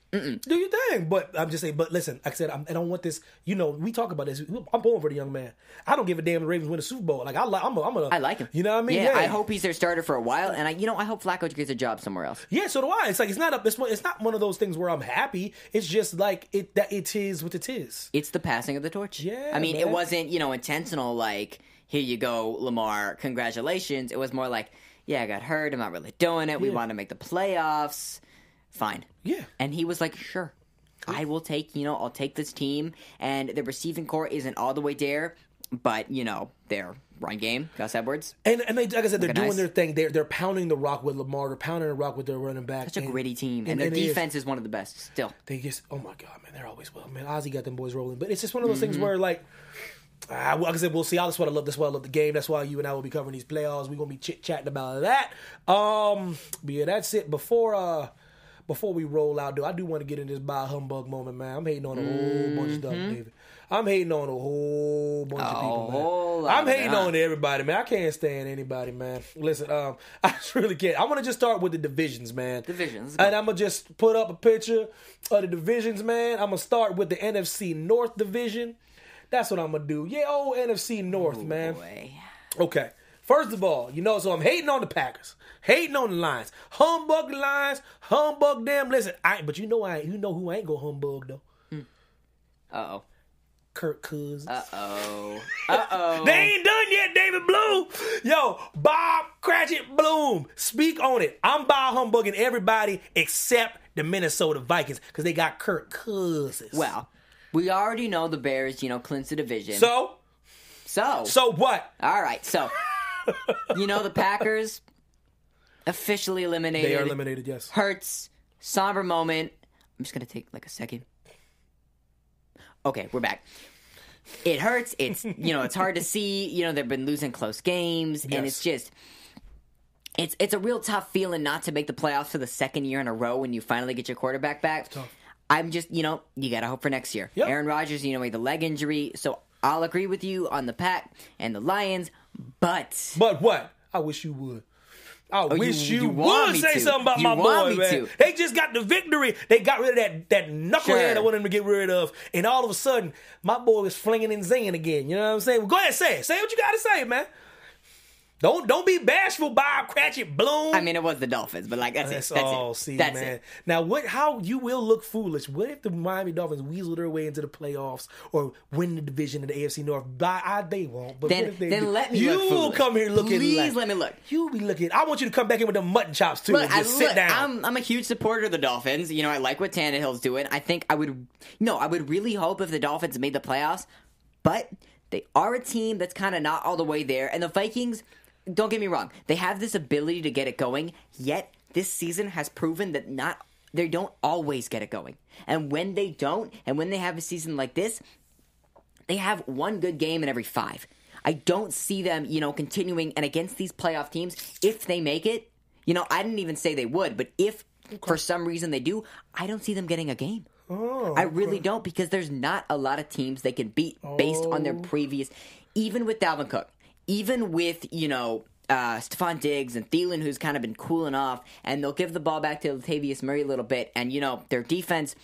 do your thing. But I'm just saying, but listen, like I said, I don't want this, we talk about this. I'm pulling for the young man. I don't give a damn if the Ravens win a Super Bowl. Like, I like him. You know what I mean? Yeah, I hope he's their starter for a while, and I hope Flacco gets a job somewhere else. Yeah, so do I. It's like, it's not one of those things where I'm happy. It's just like, it is what it is. It's the passing of the torch. Yeah, man. It wasn't, intentional, like, here you go, Lamar, congratulations. It was more like, I got hurt, I'm not really doing it, we want to make the playoffs. Fine. Yeah. And he was like, sure, I will take, I'll take this team. And the receiving core isn't all the way there, but, their run game, Gus Edwards. And they, like I said, they're doing their thing. They're pounding the rock with Lamar. They're pounding the rock with their running back. Such a gritty team. And their defense is one of the best still. They just, oh my God, man, they're always well. Man, Ozzie got them boys rolling. But it's just one of those things where, like I said, we'll see. That's what I love. That's why I love the game. That's why you and I will be covering these playoffs. We're going to be chit-chatting about that. But yeah, that's it. Before we roll out, I do want to get in this bah humbug moment, man. I'm hating on a whole bunch of stuff, David. I'm hating on a whole bunch of people, man. I'm hating on everybody, man. I can't stand anybody, man. Listen, I just really can't. I'm gonna just start with the divisions, man. Divisions. And I'm gonna just put up a picture of the divisions, man. I'm gonna start with the NFC North division. That's what I'm gonna do. Yeah, old NFC North, man. Boy. Okay. First of all, so I'm hating on the Packers, hating on the Lions, humbug the Lions, humbug them. Listen, but you know who I ain't gonna humbug though. Uh-oh. Kirk Cousins. Uh-oh. They ain't done yet, David Bloom. Yo, Bob Cratchit Bloom, speak on it. I'm Bob humbugging everybody except the Minnesota Vikings because they got Kirk Cousins. Well, we already know the Bears, clinch the division. So what? All right, so. The Packers officially eliminated. They are eliminated, yes. Hurts, somber moment. I'm just going to take like a second. Okay, we're back. It hurts. It's, it's hard to see. They've been losing close games. Yes. And it's just, it's a real tough feeling not to make the playoffs for the second year in a row when you finally get your quarterback back. It's tough. I'm just, you got to hope for next year. Yep. Aaron Rodgers, he had the leg injury. So I'll agree with you on the Pack and the Lions. But what? I wish you would. I wish you would say something about my boy, man. They just got the victory. They got rid of that knucklehead I wanted them to get rid of. And all of a sudden, my boy is flinging and zinging again. You know what I'm saying? Well, go ahead, say it. Say what you got to say, man. Don't be bashful, Bob Cratchit Bloom. I mean, it was the Dolphins, but that's it. That's it. See, that's man. It. Now, how you will look foolish. What if the Miami Dolphins weasel their way into the playoffs or win the division of the AFC North? They won't. But then, what if they then do? let me look foolish. You will come here looking Please let me look. You be looking. I want you to come back in with them mutton chops, too, look, and just sit down. I'm a huge supporter of the Dolphins. I like what Tannehill's doing. I think I would really hope if the Dolphins made the playoffs, but they are a team that's kind of not all the way there. And the Vikings... Don't get me wrong. They have this ability to get it going, yet this season has proven that they don't always get it going. And when they don't, and when they have a season like this, they have one good game in every 5. I don't see them, continuing, and against these playoff teams, if they make it, I didn't even say they would, but if for some reason they do, I don't see them getting a game. Oh, I really don't, because there's not a lot of teams they can beat based on their previous, even with Dalvin Cook. Even with, Stephon Diggs and Thielen, who's kind of been cooling off, and they'll give the ball back to Latavius Murray a little bit, and, their defense,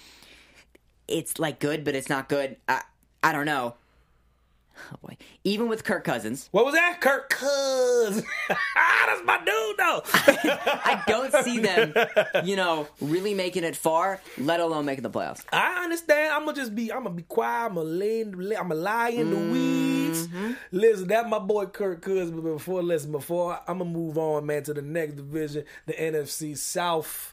it's, good, but it's not good. I don't know. Oh, boy. Even with Kirk Cousins. What was that? Kirk Cousins. That's my dude, though. I don't see them, really making it far, let alone making the playoffs. I understand. I'm gonna be quiet. I'm gonna lie in the weeds. Listen, that's my boy Kirk Cousins. But before I'm gonna move on, man, to the next division, the NFC South.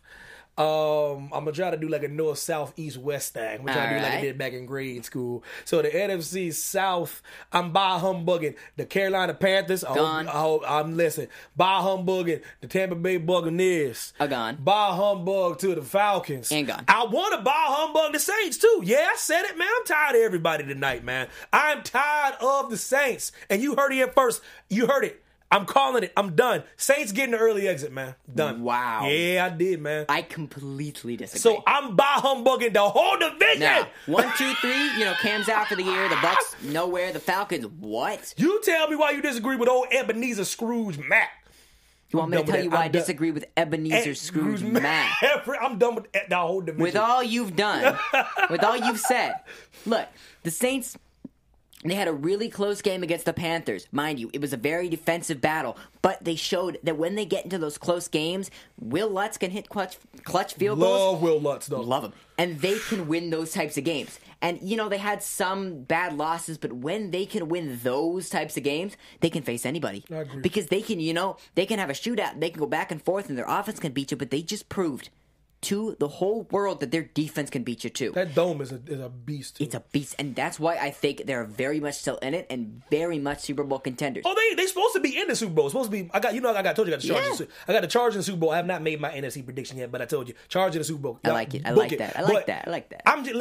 I'm gonna try to do like a north, south, east, west thing. I'm gonna try to do like I did back in grade school. So the NFC South, I'm by humbugging the Carolina Panthers. I'm listening. By humbugging the Tampa Bay Buccaneers. Gone. By humbug to the Falcons. And gone. I want to by humbug the Saints too. Yeah, I said it, man. I'm tired of everybody tonight, man. I'm tired of the Saints. And you heard it here first. You heard it. I'm calling it. I'm done. Saints getting the early exit, man. Done. Wow. Yeah, I did, man. I completely disagree. So I'm by humbugging the whole division. Now, 1, 2, 3. Cam's out for the year. The Bucks nowhere. The Falcons what? You tell me why you disagree with old Ebenezer Scrooge Mac. You want me to tell you why I disagree with Ebenezer Scrooge Mac? I'm done with the whole division. With all you've done, with all you've said. Look, the Saints. They had a really close game against the Panthers. Mind you, it was a very defensive battle. But they showed that when they get into those close games, Will Lutz can hit clutch field goals. Love Will Lutz, though. Love him. And they can win those types of games. And, they had some bad losses, but when they can win those types of games, they can face anybody. I agree. Because they can, they can have a shootout. They can go back and forth, and their offense can beat you. But they just proved to the whole world that their defense can beat you too. That dome is a beast too. It's a beast, and that's why I think they're very much still in it and very much Super Bowl contenders. Oh, they supposed to be in the Super Bowl. It's supposed to be. I told you I got the Chargers. Yeah. I got the Chargers in the Super Bowl. I have not made my NFC prediction yet, but I told you Chargers in the Super Bowl. I like it. I like that.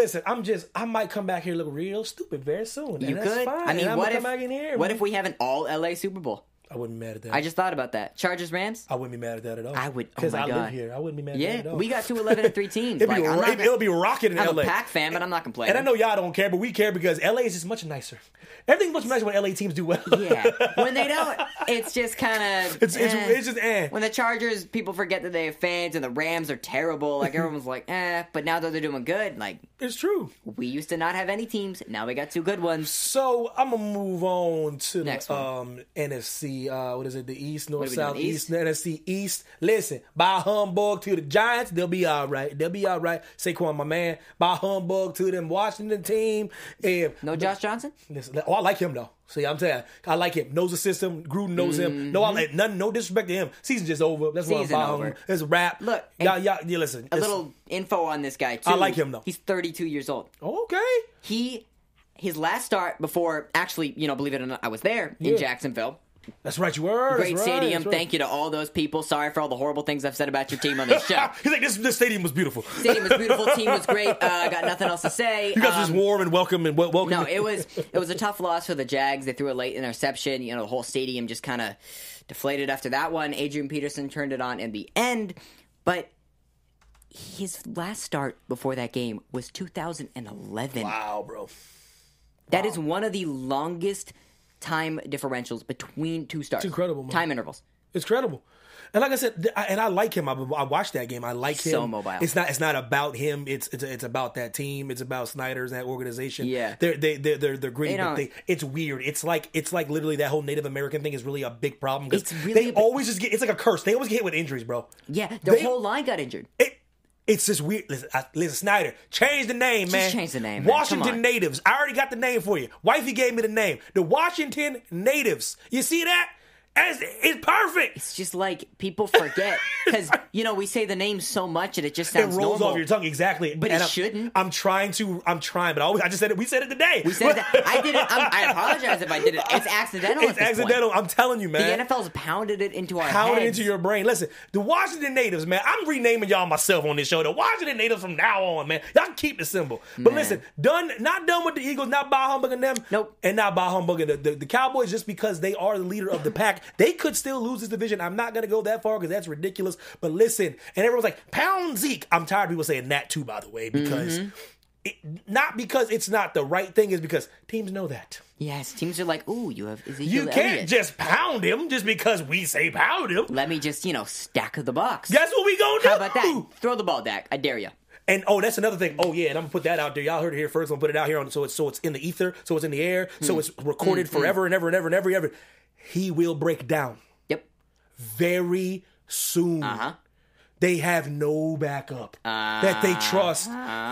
I might come back here look real stupid very soon. You and could. That's fine. I mean, what if we have an all LA Super Bowl? I wouldn't be mad at that. I just thought about that. Chargers, Rams? I wouldn't be mad at that at all. I would. Oh Because my I God. live here. I wouldn't be mad at that at all. We got 2 11-3 teams. It'll be rocking in I'm LA. a Pack fan, but I'm not complaining. And I know y'all don't care, but we care because LA is just much nicer. Everything's much nicer when LA teams do well. Yeah. When they don't, it's just kind of... It's just When the Chargers, people forget that they have fans, and the Rams are terrible. Like, everyone's like, but now that they're doing good, like... It's true. We used to not have any teams. Now we got 2 good ones. So, I'm going to move on to Next the one. NFC, what is it, the East, North, What are we South, doing, East, NFC East. Listen, by humbug to the Giants, they'll be all right. They'll be all right. Saquon, my man, by humbug to them Washington team. No Josh Johnson? Listen, I like him, though. See, I'm telling you, I like him. Knows the system. Gruden knows him. No disrespect to him. Season's just over. That's what I'm Season about over. him. It's a wrap. Look, y'all, listen. A little info on this guy, too. I like him, though. He's 32 years old. Okay. His last start before, actually, believe it or not, I was there in Jacksonville. That's right, you were. Great That's right, stadium. that's right. Thank you to all those people. Sorry for all the horrible things I've said about your team on this show. He's like, this stadium was beautiful. Stadium was beautiful. Team was great. Got nothing else to say. You guys just warm and welcome and welcome. No, it was a tough loss for the Jags. They threw a late interception. The whole stadium just kind of deflated after that one. Adrian Peterson turned it on in the end, but his last start before that game was 2011. Wow, bro. That is one of the longest time differentials between 2 starts. It's incredible, man. Time intervals. It's credible. And like I said, and I like him. I watched that game. I like him. So mobile. It's not about him. It's about that team. It's about Snyder's that organization. Yeah. They're gritty, but it's weird. It's like literally that whole Native American thing is really a big problem because they always just get. It's like a curse. They always get hit with injuries, bro. Yeah, their whole line got injured. It's just weird. Listen, Snyder, change the name, man. Just change the name, man. Washington Natives. I already got the name for you. Wifey gave me the name. The Washington Natives. You see that? It's perfect. It's just like people forget because we say the name so much and it just sounds it rolls normal. off your tongue exactly, but it shouldn't. I'm trying, but I just said it. We said it today. We said that. I did it. I apologize if I did it. It's accidental. It's accidental. I'm telling you, man. The NFL's pounded it into our pounded heads. into your brain. Listen, the Washington Natives, man. I'm renaming y'all myself on this show. The Washington Natives from now on, man. Y'all can keep it simple. But listen, not done with the Eagles. Not by humbugging them. Nope. And not by humbugging the Cowboys just because they are the leader of the pack. They could still lose this division. I'm not going to go that far because that's ridiculous. But listen, and everyone's like, pound Zeke. I'm tired of people saying that too, by the way, because not because it's not the right thing, is because teams know that. Yes, teams are like, ooh, you have Ezekiel You can't Elliott. just pound him just because we say pound him. Let me just, stack the box. That's what we gonna do. How about that? Throw the ball, Dak. I dare you. And that's another thing. Oh yeah, and I'm gonna put that out there. Y'all heard it here first. I'm gonna put it out here so it's in the ether, so it's in the air, so it's recorded forever and ever and ever and ever. He will break down. Yep. Very soon. They have no backup that they trust.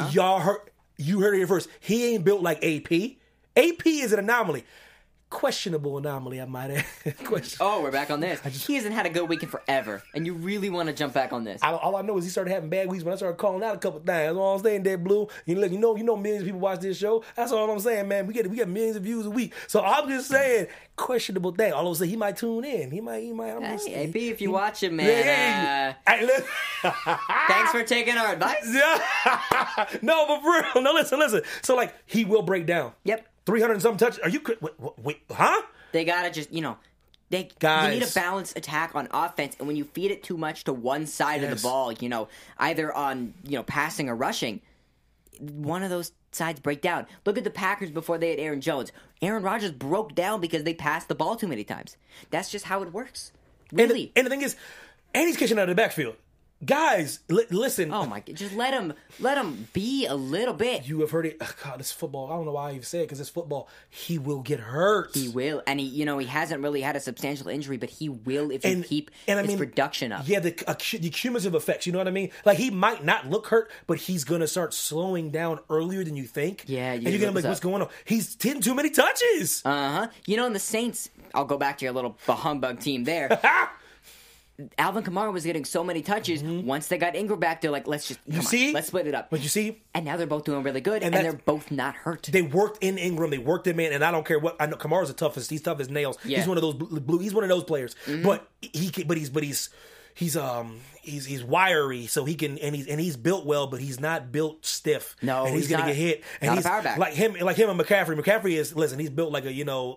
You heard it here first. He ain't built like AP. AP is an anomaly. Questionable anomaly, I might add. Oh, we're back on this. He hasn't had a good weekend forever, and you really want to jump back on this. All I know is he started having bad weeks when I started calling out a couple things. That's all I'm saying, Dead Blue. You know, millions of people watch this show. That's all I'm saying, man. We get millions of views a week. So I'm just saying, questionable thing. All of a sudden, he might tune in. He might. Hey, AP, if you watch it, man. Thanks for taking our advice. Yeah. No, but for real. No, listen. So like, he will break down. Yep. 300 and some touch. Are you? Wait, huh? They gotta just, you need a balanced attack on offense, and when you feed it too much to one side of the ball, either on passing or rushing, one of those sides break down. Look at the Packers before they had Aaron Jones. Aaron Rodgers broke down because they passed the ball too many times. That's just how it works. Really. And the thing is, and he's catching out of the backfield. Guys, listen. Oh my God! Just let him be a little bit. You have heard it. Oh God, this football. I don't know why I even say it because it's football. He will get hurt. He will, and he hasn't really had a substantial injury, but he will if you keep his production up. Yeah, the cumulative effects. You know what I mean? Like he might not look hurt, but he's gonna start slowing down earlier than you think. Yeah, and you're gonna be like, what's going on? He's hitting too many touches. In the Saints, I'll go back to your little humbug team there. Alvin Kamara was getting so many touches. Once they got Ingram back, they're like, let's split it up. But you see? And now they're both doing really good, and they're both not hurt. They worked in Ingram. They worked him in, and I don't care what. I know Kamara's the toughest. He's tough as nails. Yeah. He's one of those blue. He's one of those players. But he's he's wiry, so he can, and he's built well, but he's not built stiff. No, and he's gonna get hit. And not he's a power back. like him and McCaffrey. McCaffrey is, listen, he's built like a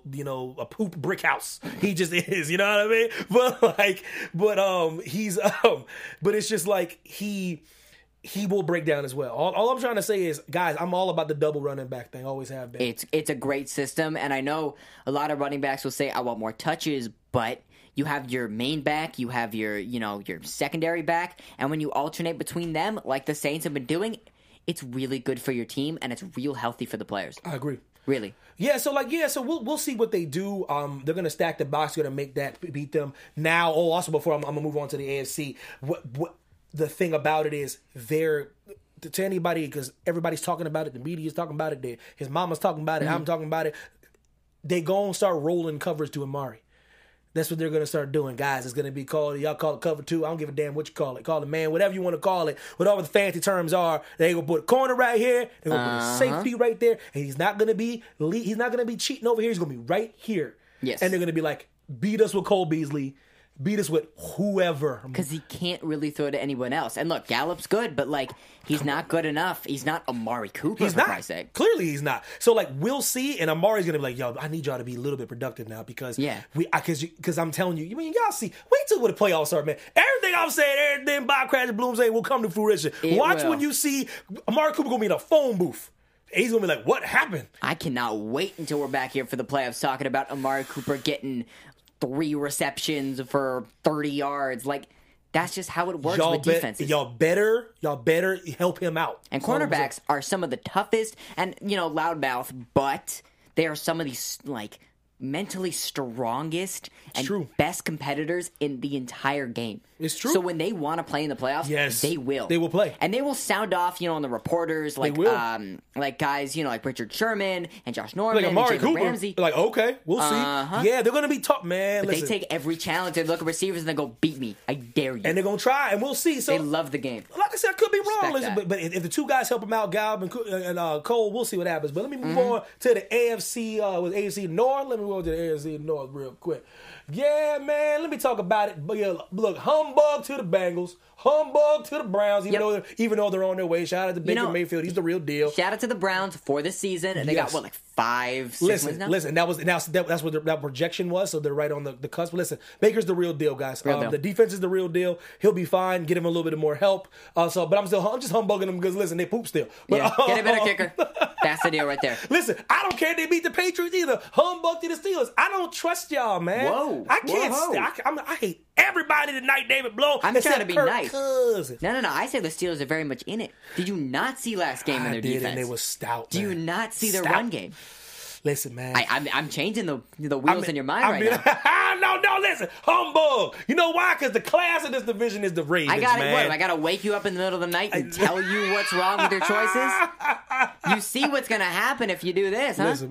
a poop brick house. He just is, you know what I mean? But he's but it's just like he will break down as well. All I'm trying to say is, guys, I'm all about the double running back thing. Always have been. It's a great system, and I know a lot of running backs will say, I want more touches, but you have your main back, you have your secondary back, and when you alternate between them, like the Saints have been doing, it's really good for your team, and it's real healthy for the players. I agree. Really. Yeah, so we'll see what they do. They're gonna stack the box, gonna make that beat them. Now, also before I'm gonna move on to the AFC, what the thing about it is, they're, to anybody, because everybody's talking about it, the media's talking about it, his mama's talking about it, I'm talking about it, they gonna start rolling covers to Amari. That's what they're going to start doing, guys. It's going to be called, y'all call it cover 2. I don't give a damn what you call it. Call it man, whatever you want to call it. Whatever the fancy terms are. They're going to put a corner right here. They're going to put a safety right there. And he's not going to be cheating over here. He's going to be right here. Yes. And they're going to be like, beat us with Cole Beasley. Beat us with whoever. Because he can't really throw to anyone else. And look, Gallup's good, but he's not good enough. He's not Amari Cooper, he's for not. Christ's sake. Clearly he's not. So we'll see, and Amari's gonna be like, yo, I need y'all to be a little bit productive now, because because I'm telling you, y'all see, wait till the playoffs start, man. Everything I'm saying, everything Bob Cratchit Bloom saying will come to fruition. Watch when you see Amari Cooper gonna be in a phone booth. He's gonna be like, what happened? I cannot wait until we're back here for the playoffs talking about Amari Cooper getting 3 receptions for 30 yards. That's just how it works with defenses. Y'all better help him out. And cornerbacks are some of the toughest and, loudmouth, but they are some of these, mentally strongest and best competitors in the entire game. It's true. So when they want to play in the playoffs, they will. They will play. And they will sound off, on the reporters, like guys, like Richard Sherman and Josh Norman and Amari Jalen Cooper. Ramsey. Okay, we'll see. Yeah, they're going to be tough, man. But they take every challenge. They look at receivers and they go, beat me. I dare you. And they're going to try, and we'll see. So they love the game. Like I said, I could be wrong. But if the two guys help him out, Gallup and Cole, we'll see what happens. But let me move on to the AFC, AFC North. Let me go to the AFC North real quick. Yeah, man, let me talk about it. But look, humbug to the Bengals, humbug to the Browns, even though they're on their way. Shout out to Baker Mayfield. He's the real deal. Shout out to the Browns for the season. And they got, 5, 6 wins now? Listen, that's what that projection was, so they're right on the cusp. Listen, Baker's the real deal, guys. The defense is the real deal. He'll be fine. Get him a little bit more help. But I'm just humbugging them because, listen, they poop still. But, get a better kicker. That's the deal right there. Listen, I don't care if they beat the Patriots either. Humbug to the Steelers. I don't trust y'all, man. Whoa. I can't. I hate everybody tonight, David Blow. I'm trying to be Kirk nice. Cousins. No. I say the Steelers are very much in it. Did you not see last game in their defense? And they were stout. Do you not see their run game? Listen, man. I'm changing the wheels in your mind now. No, listen. Humbug. You know why? Because the class of this division is the Ravens, man. I got to wake you up in the middle of the night and tell you what's wrong with your choices? You see what's going to happen if you do this, huh? Listen,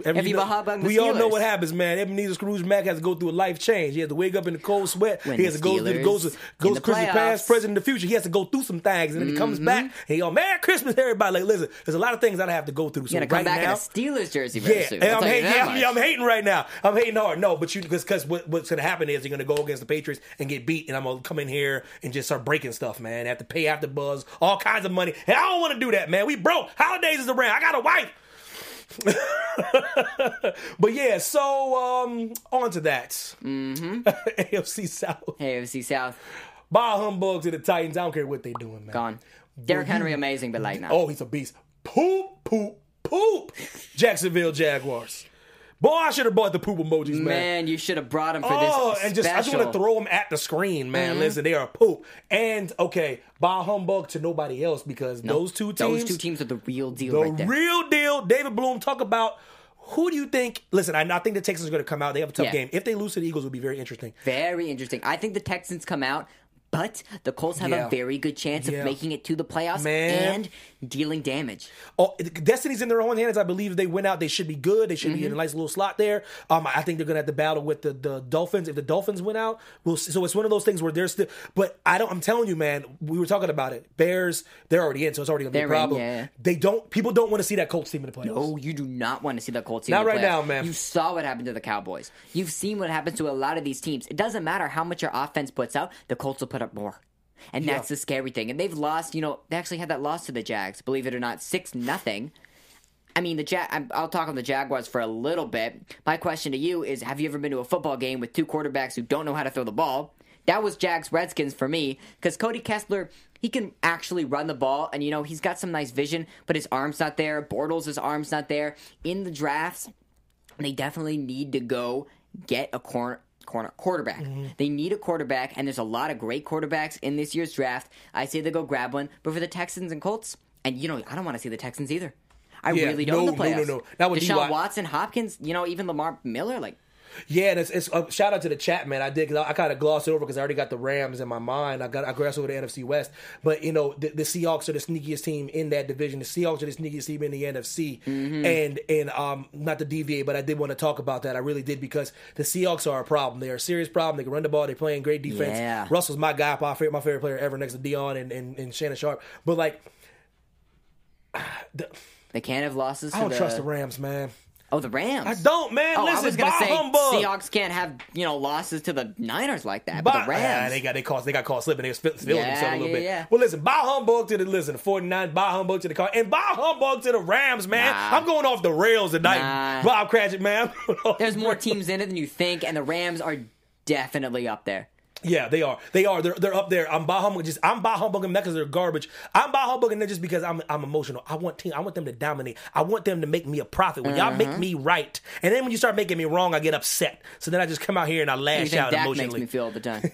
we all know what happens, man. Ebenezer Scrooge Mac has to go through a life change. He has to wake up in the cold sweat. He has to go through the ghost of Christmas past, present, and the future. He has to go through some things, and then he comes back, and he goes, Merry Christmas, everybody. Listen, there's a lot of things I have to go through. You're going to come back in a Steelers jersey very soon. I'm hating right now. I'm hating hard. No, but because what's going to happen is you're going to go against the Patriots and get beat, and I'm going to come in here and just start breaking stuff, man. I have to pay after buzz, all kinds of money. And I don't want to do that, man. We broke. Holidays is around. I got a wife. But yeah, so on to that. AFC South. Bah humbug to the Titans. I don't care what they doing, man. Gone. Derrick Henry amazing, but no. Oh, he's a beast. Poop. Jacksonville Jaguars. Boy, I should have bought the poop emojis, man. Man, you should have brought him for this and I just want to throw them at the screen, man. Listen, they are poop. And, bah humbug to nobody else because those two teams are the real deal right there. The real deal. David Bloom, talk about who do you think... Listen, I think the Texans are going to come out. They have a tough game. If they lose to the Eagles, it would be very interesting. Very interesting. I think the Texans come out, but the Colts have a very good chance of making it to the playoffs and dealing damage. Oh, Destiny's in their own hands. I believe if they win out, they should be good. They should be in a nice little slot there. I think they're going to have to battle with the Dolphins. If the Dolphins win out, we'll see. So it's one of those things where they're still... But I'm telling you, man, we were talking about it. Bears, they're already in, so it's already going to be a problem. People don't want to see that Colts team in the playoffs. No, you do not want to see that Colts team in the playoffs. Not right now, man. You saw what happened to the Cowboys. You've seen what happens to a lot of these teams. It doesn't matter how much your offense puts out. The Colts will put up more. And that's the scary thing. And they've lost, they actually had that loss to the Jags, believe it or not, 6-0. I mean, I'll talk on the Jaguars for a little bit. My question to you is, have you ever been to a football game with two quarterbacks who don't know how to throw the ball? That was Jags-Redskins for me, because Cody Kessler, he can actually run the ball, and, he's got some nice vision, but his arm's not there. Bortles' arm's not there. In the drafts, they definitely need to go get a quarterback. Mm-hmm. They need a quarterback, and there's a lot of great quarterbacks in this year's draft. I say they go grab one, but for the Texans and Colts, and I don't want to see the Texans either. I really don't in the playoffs. No. That would Deshaun Watson, Hopkins, even Lamar Miller, Yeah, and it's shout out to the chat, man. I did, because I kind of glossed it over because I already got the Rams in my mind. I grasped over the NFC West, but the Seahawks are the sneakiest team in that division. The Seahawks are the sneakiest team in the NFC, and not to deviate, but I did want to talk about that. I really did, because the Seahawks are a problem. They are a serious problem. They can run the ball. They're playing great defense. Yeah. Russell's my guy, my favorite player ever, next to Dion and Shannon Sharp. But they can't have losses. I don't trust the Rams, man. Oh, the Rams. I don't, man. Listen, I was going to say humbug. Seahawks can't have losses to the Niners like that. But the Rams, they got caught slipping. They was feeling themselves a little bit. Yeah. Well, listen, buy humbug to the 49, buy humbug to the car, and buy humbug to the Rams, man. Nah. I'm going off the rails tonight. Bob Cratchit, man. There's more teams in it than you think, and the Rams are definitely up there. Yeah, they are. They're up there. I'm bah humbugging them not because they're garbage. I'm bah humbugging them just because I'm emotional. I want them to dominate. I want them to make me a profit. When y'all make me right, and then when you start making me wrong, I get upset. So then I just come out here and I lash out Dak emotionally. Makes me feel all the time.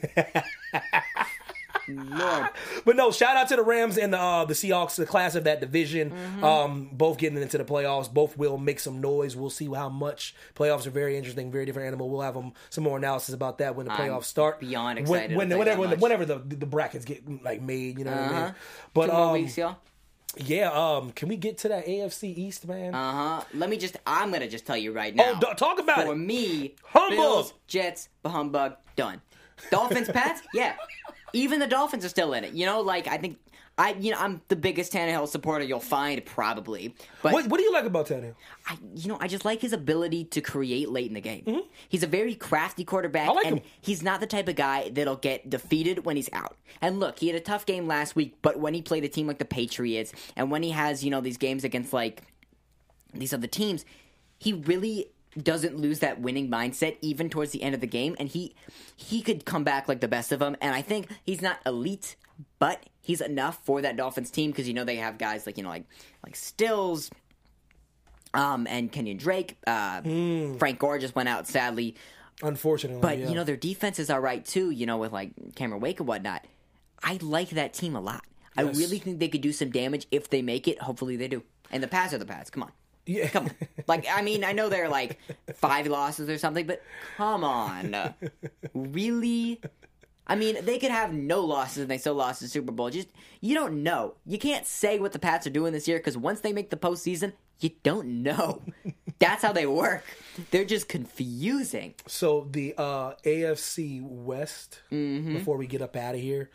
Lord. But no, shout out to the Rams and the Seahawks, the class of that division. Both getting into the playoffs. Both will make some noise. We'll see how much. Playoffs are very interesting, very different animal. We'll have some more analysis about that when the playoffs start. Beyond excited. Whenever the brackets get made, you know what I mean. But 2 more weeks, y'all. Yeah, can we get to that AFC East, man? I'm gonna just tell you right now. Oh, talk about it. For me, humbug. Bills, Jets, humbug, done. Dolphins, Pats, yeah. Even the Dolphins are still in it. I think I'm the biggest Tannehill supporter you'll find, probably. But what do you like about Tannehill? I just like his ability to create late in the game. Mm-hmm. He's a very crafty quarterback, I like and him. He's not the type of guy that'll get defeated when he's out. And look, he had a tough game last week, but when he played a team like the Patriots, and when he has these games against these other teams, he really doesn't lose that winning mindset even towards the end of the game, and he could come back like the best of them. And I think he's not elite, but he's enough for that Dolphins team, because they have guys like Stills, and Kenyon Drake. Frank Gore just went out, sadly, unfortunately. But their defense is all right too. With Cameron Wake and whatnot. I like that team a lot. Yes. I really think they could do some damage if they make it. Hopefully they do. And the Pats are the Pats. Come on. Yeah. Come on. I know they're 5 losses or something, but come on. Really? They could have no losses and they still lost the Super Bowl. Just, you don't know. You can't say what the Pats are doing this year, because once they make the postseason, you don't know. That's how they work. They're just confusing. So the AFC West, before we get up out of here,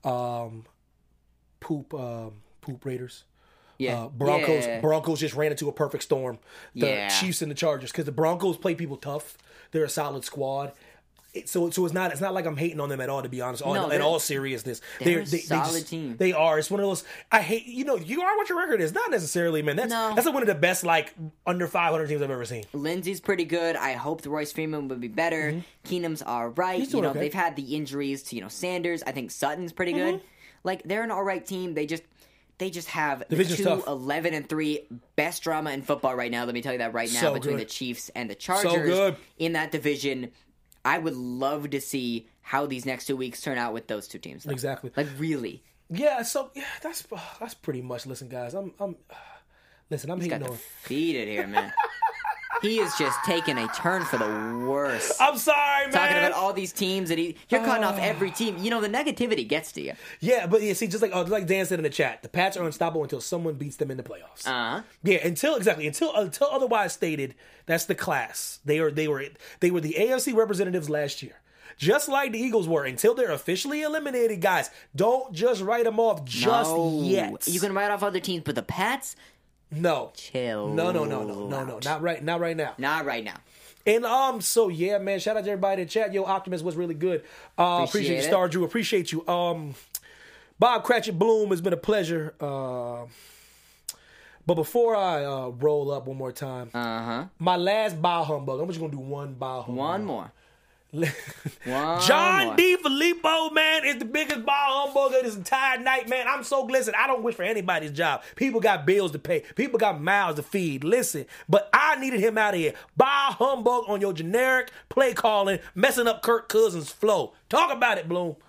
poop Raiders. Yeah. Broncos just ran into a perfect storm. The Chiefs and the Chargers, because the Broncos play people tough. They're a solid squad. So it's not like I'm hating on them at all, to be honest. In all seriousness, they're a solid team. They are. It's one of those. I hate. You are what your record is. Not necessarily, man. That's one of the best under 500 teams I've ever seen. Lindsey's pretty good. I hope the Royce Freeman would be better. Mm-hmm. Keenum's all right. He's doing okay. They've had the injuries to Sanders. I think Sutton's pretty good. They're an all right team. They just have the 11-3 best drama in football right now. Let me tell you that right now, between the Chiefs and the Chargers in that division. I would love to see how these next 2 weeks turn out with those two teams. Exactly. Really. Yeah. So that's pretty much. Listen, guys. I'm hating on. Defeated here, man. He is just taking a turn for the worse. I'm sorry, man. Talking about all these teams that you're cutting off every team. The negativity gets to you. Yeah, but see, just like Dan said in the chat, the Pats are unstoppable until someone beats them in the playoffs. Yeah, until otherwise stated. That's the class. They were the AFC representatives last year. Just like the Eagles were, until they're officially eliminated, guys. Don't just write them off yet. You can write off other teams, but the Pats. No. Chill. No. Not right now. Not right now. And so yeah, man, shout out to everybody in the chat. Yo, Optimus was really good. Appreciate you, Star Drew. Appreciate you. Bob Cratchit Bloom, it's been a pleasure. But before I roll up one more time, my last Bow Humbug. I'm just gonna do one Bow Humbug. One more. John D. Filippo, man, is the biggest Bow Humbug of this entire night, man. I'm so glad. I don't wish for anybody's job. People got bills to pay. People got mouths to feed. Listen, but I needed him out of here. Bow Humbug on your generic play calling, messing up Kirk Cousins' flow. Talk about it, Bloom.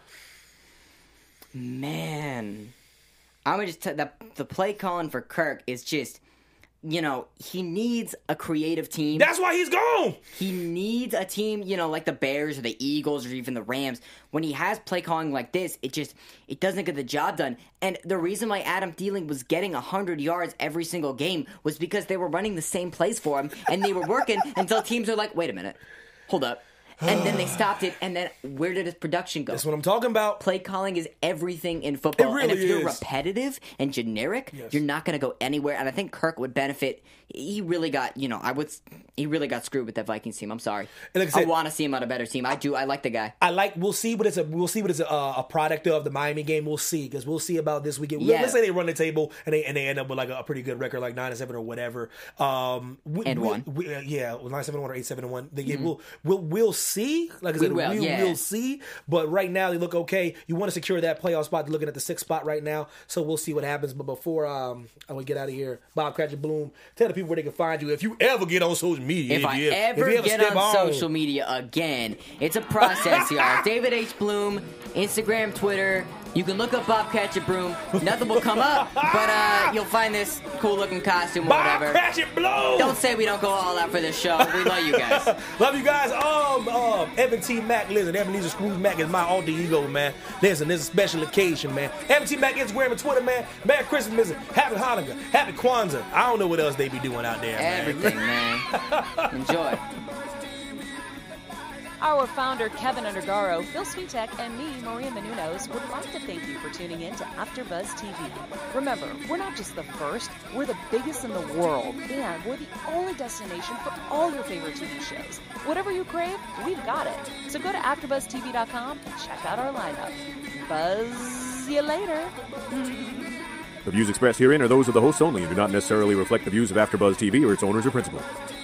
Man, I'm gonna just tell the play calling for Kirk is just, he needs a creative team. That's why he's gone. He needs a team, like the Bears or the Eagles or even the Rams. When he has play calling like this, it doesn't get the job done. And the reason why Adam Thielen was getting 100 yards every single game was because they were running the same plays for him, and they were working until teams are like, wait a minute, hold up. And then they stopped it, and then where did his production go? That's what I'm talking about. Play calling is everything in football. It really and if you're is. repetitive and generic, you're not going to go anywhere. And I think Kirk would benefit. He really got, he really got screwed with that Vikings team. I'm sorry. And like I said, I want to see him on a better team. I do. I like the guy. We'll see what it's a product of the Miami game. We'll see, because we'll see about this weekend. Yeah. Let's say they run the table and they end up with like a pretty good record, like 9-7 or whatever. 1. 9-7-1 or 8-7-1. We'll see. Like I said, we'll see. But right now they look okay. You want to secure that playoff spot. You're looking at the 6th spot right now. So we'll see what happens. But before I would get out of here, Bob Cratchit Bloom, tell the people where they can find you if you ever get on social media. If I ever get on social media again, it's a process, y'all. David H. Bloom, Instagram, Twitter. You can look up Bob Cratchit Bloom. Nothing will come up, but you'll find this cool-looking costume or whatever. Bob Cratchit Bloom! Don't say we don't go all out for this show. We love you guys. Love you guys. Evan T. Mac, listen, Ebenezer Scrooge Mac is my alter ego, man. Listen, this is a special occasion, man. Evan T. Mac, Instagram and Twitter, man. Merry Christmas, Happy Hanukkah, Happy Kwanzaa. I don't know what else they be doing out there, Everything, man. Enjoy. Our founder, Kevin Undergaro, Phil Svitek, and me, Maria Menounos, would like to thank you for tuning in to AfterBuzz TV. Remember, we're not just the first, we're the biggest in the world, and we're the only destination for all your favorite TV shows. Whatever you crave, we've got it. So go to AfterBuzzTV.com and check out our lineup. Buzz you later. The views expressed herein are those of the hosts only and do not necessarily reflect the views of AfterBuzz TV or its owners or principals.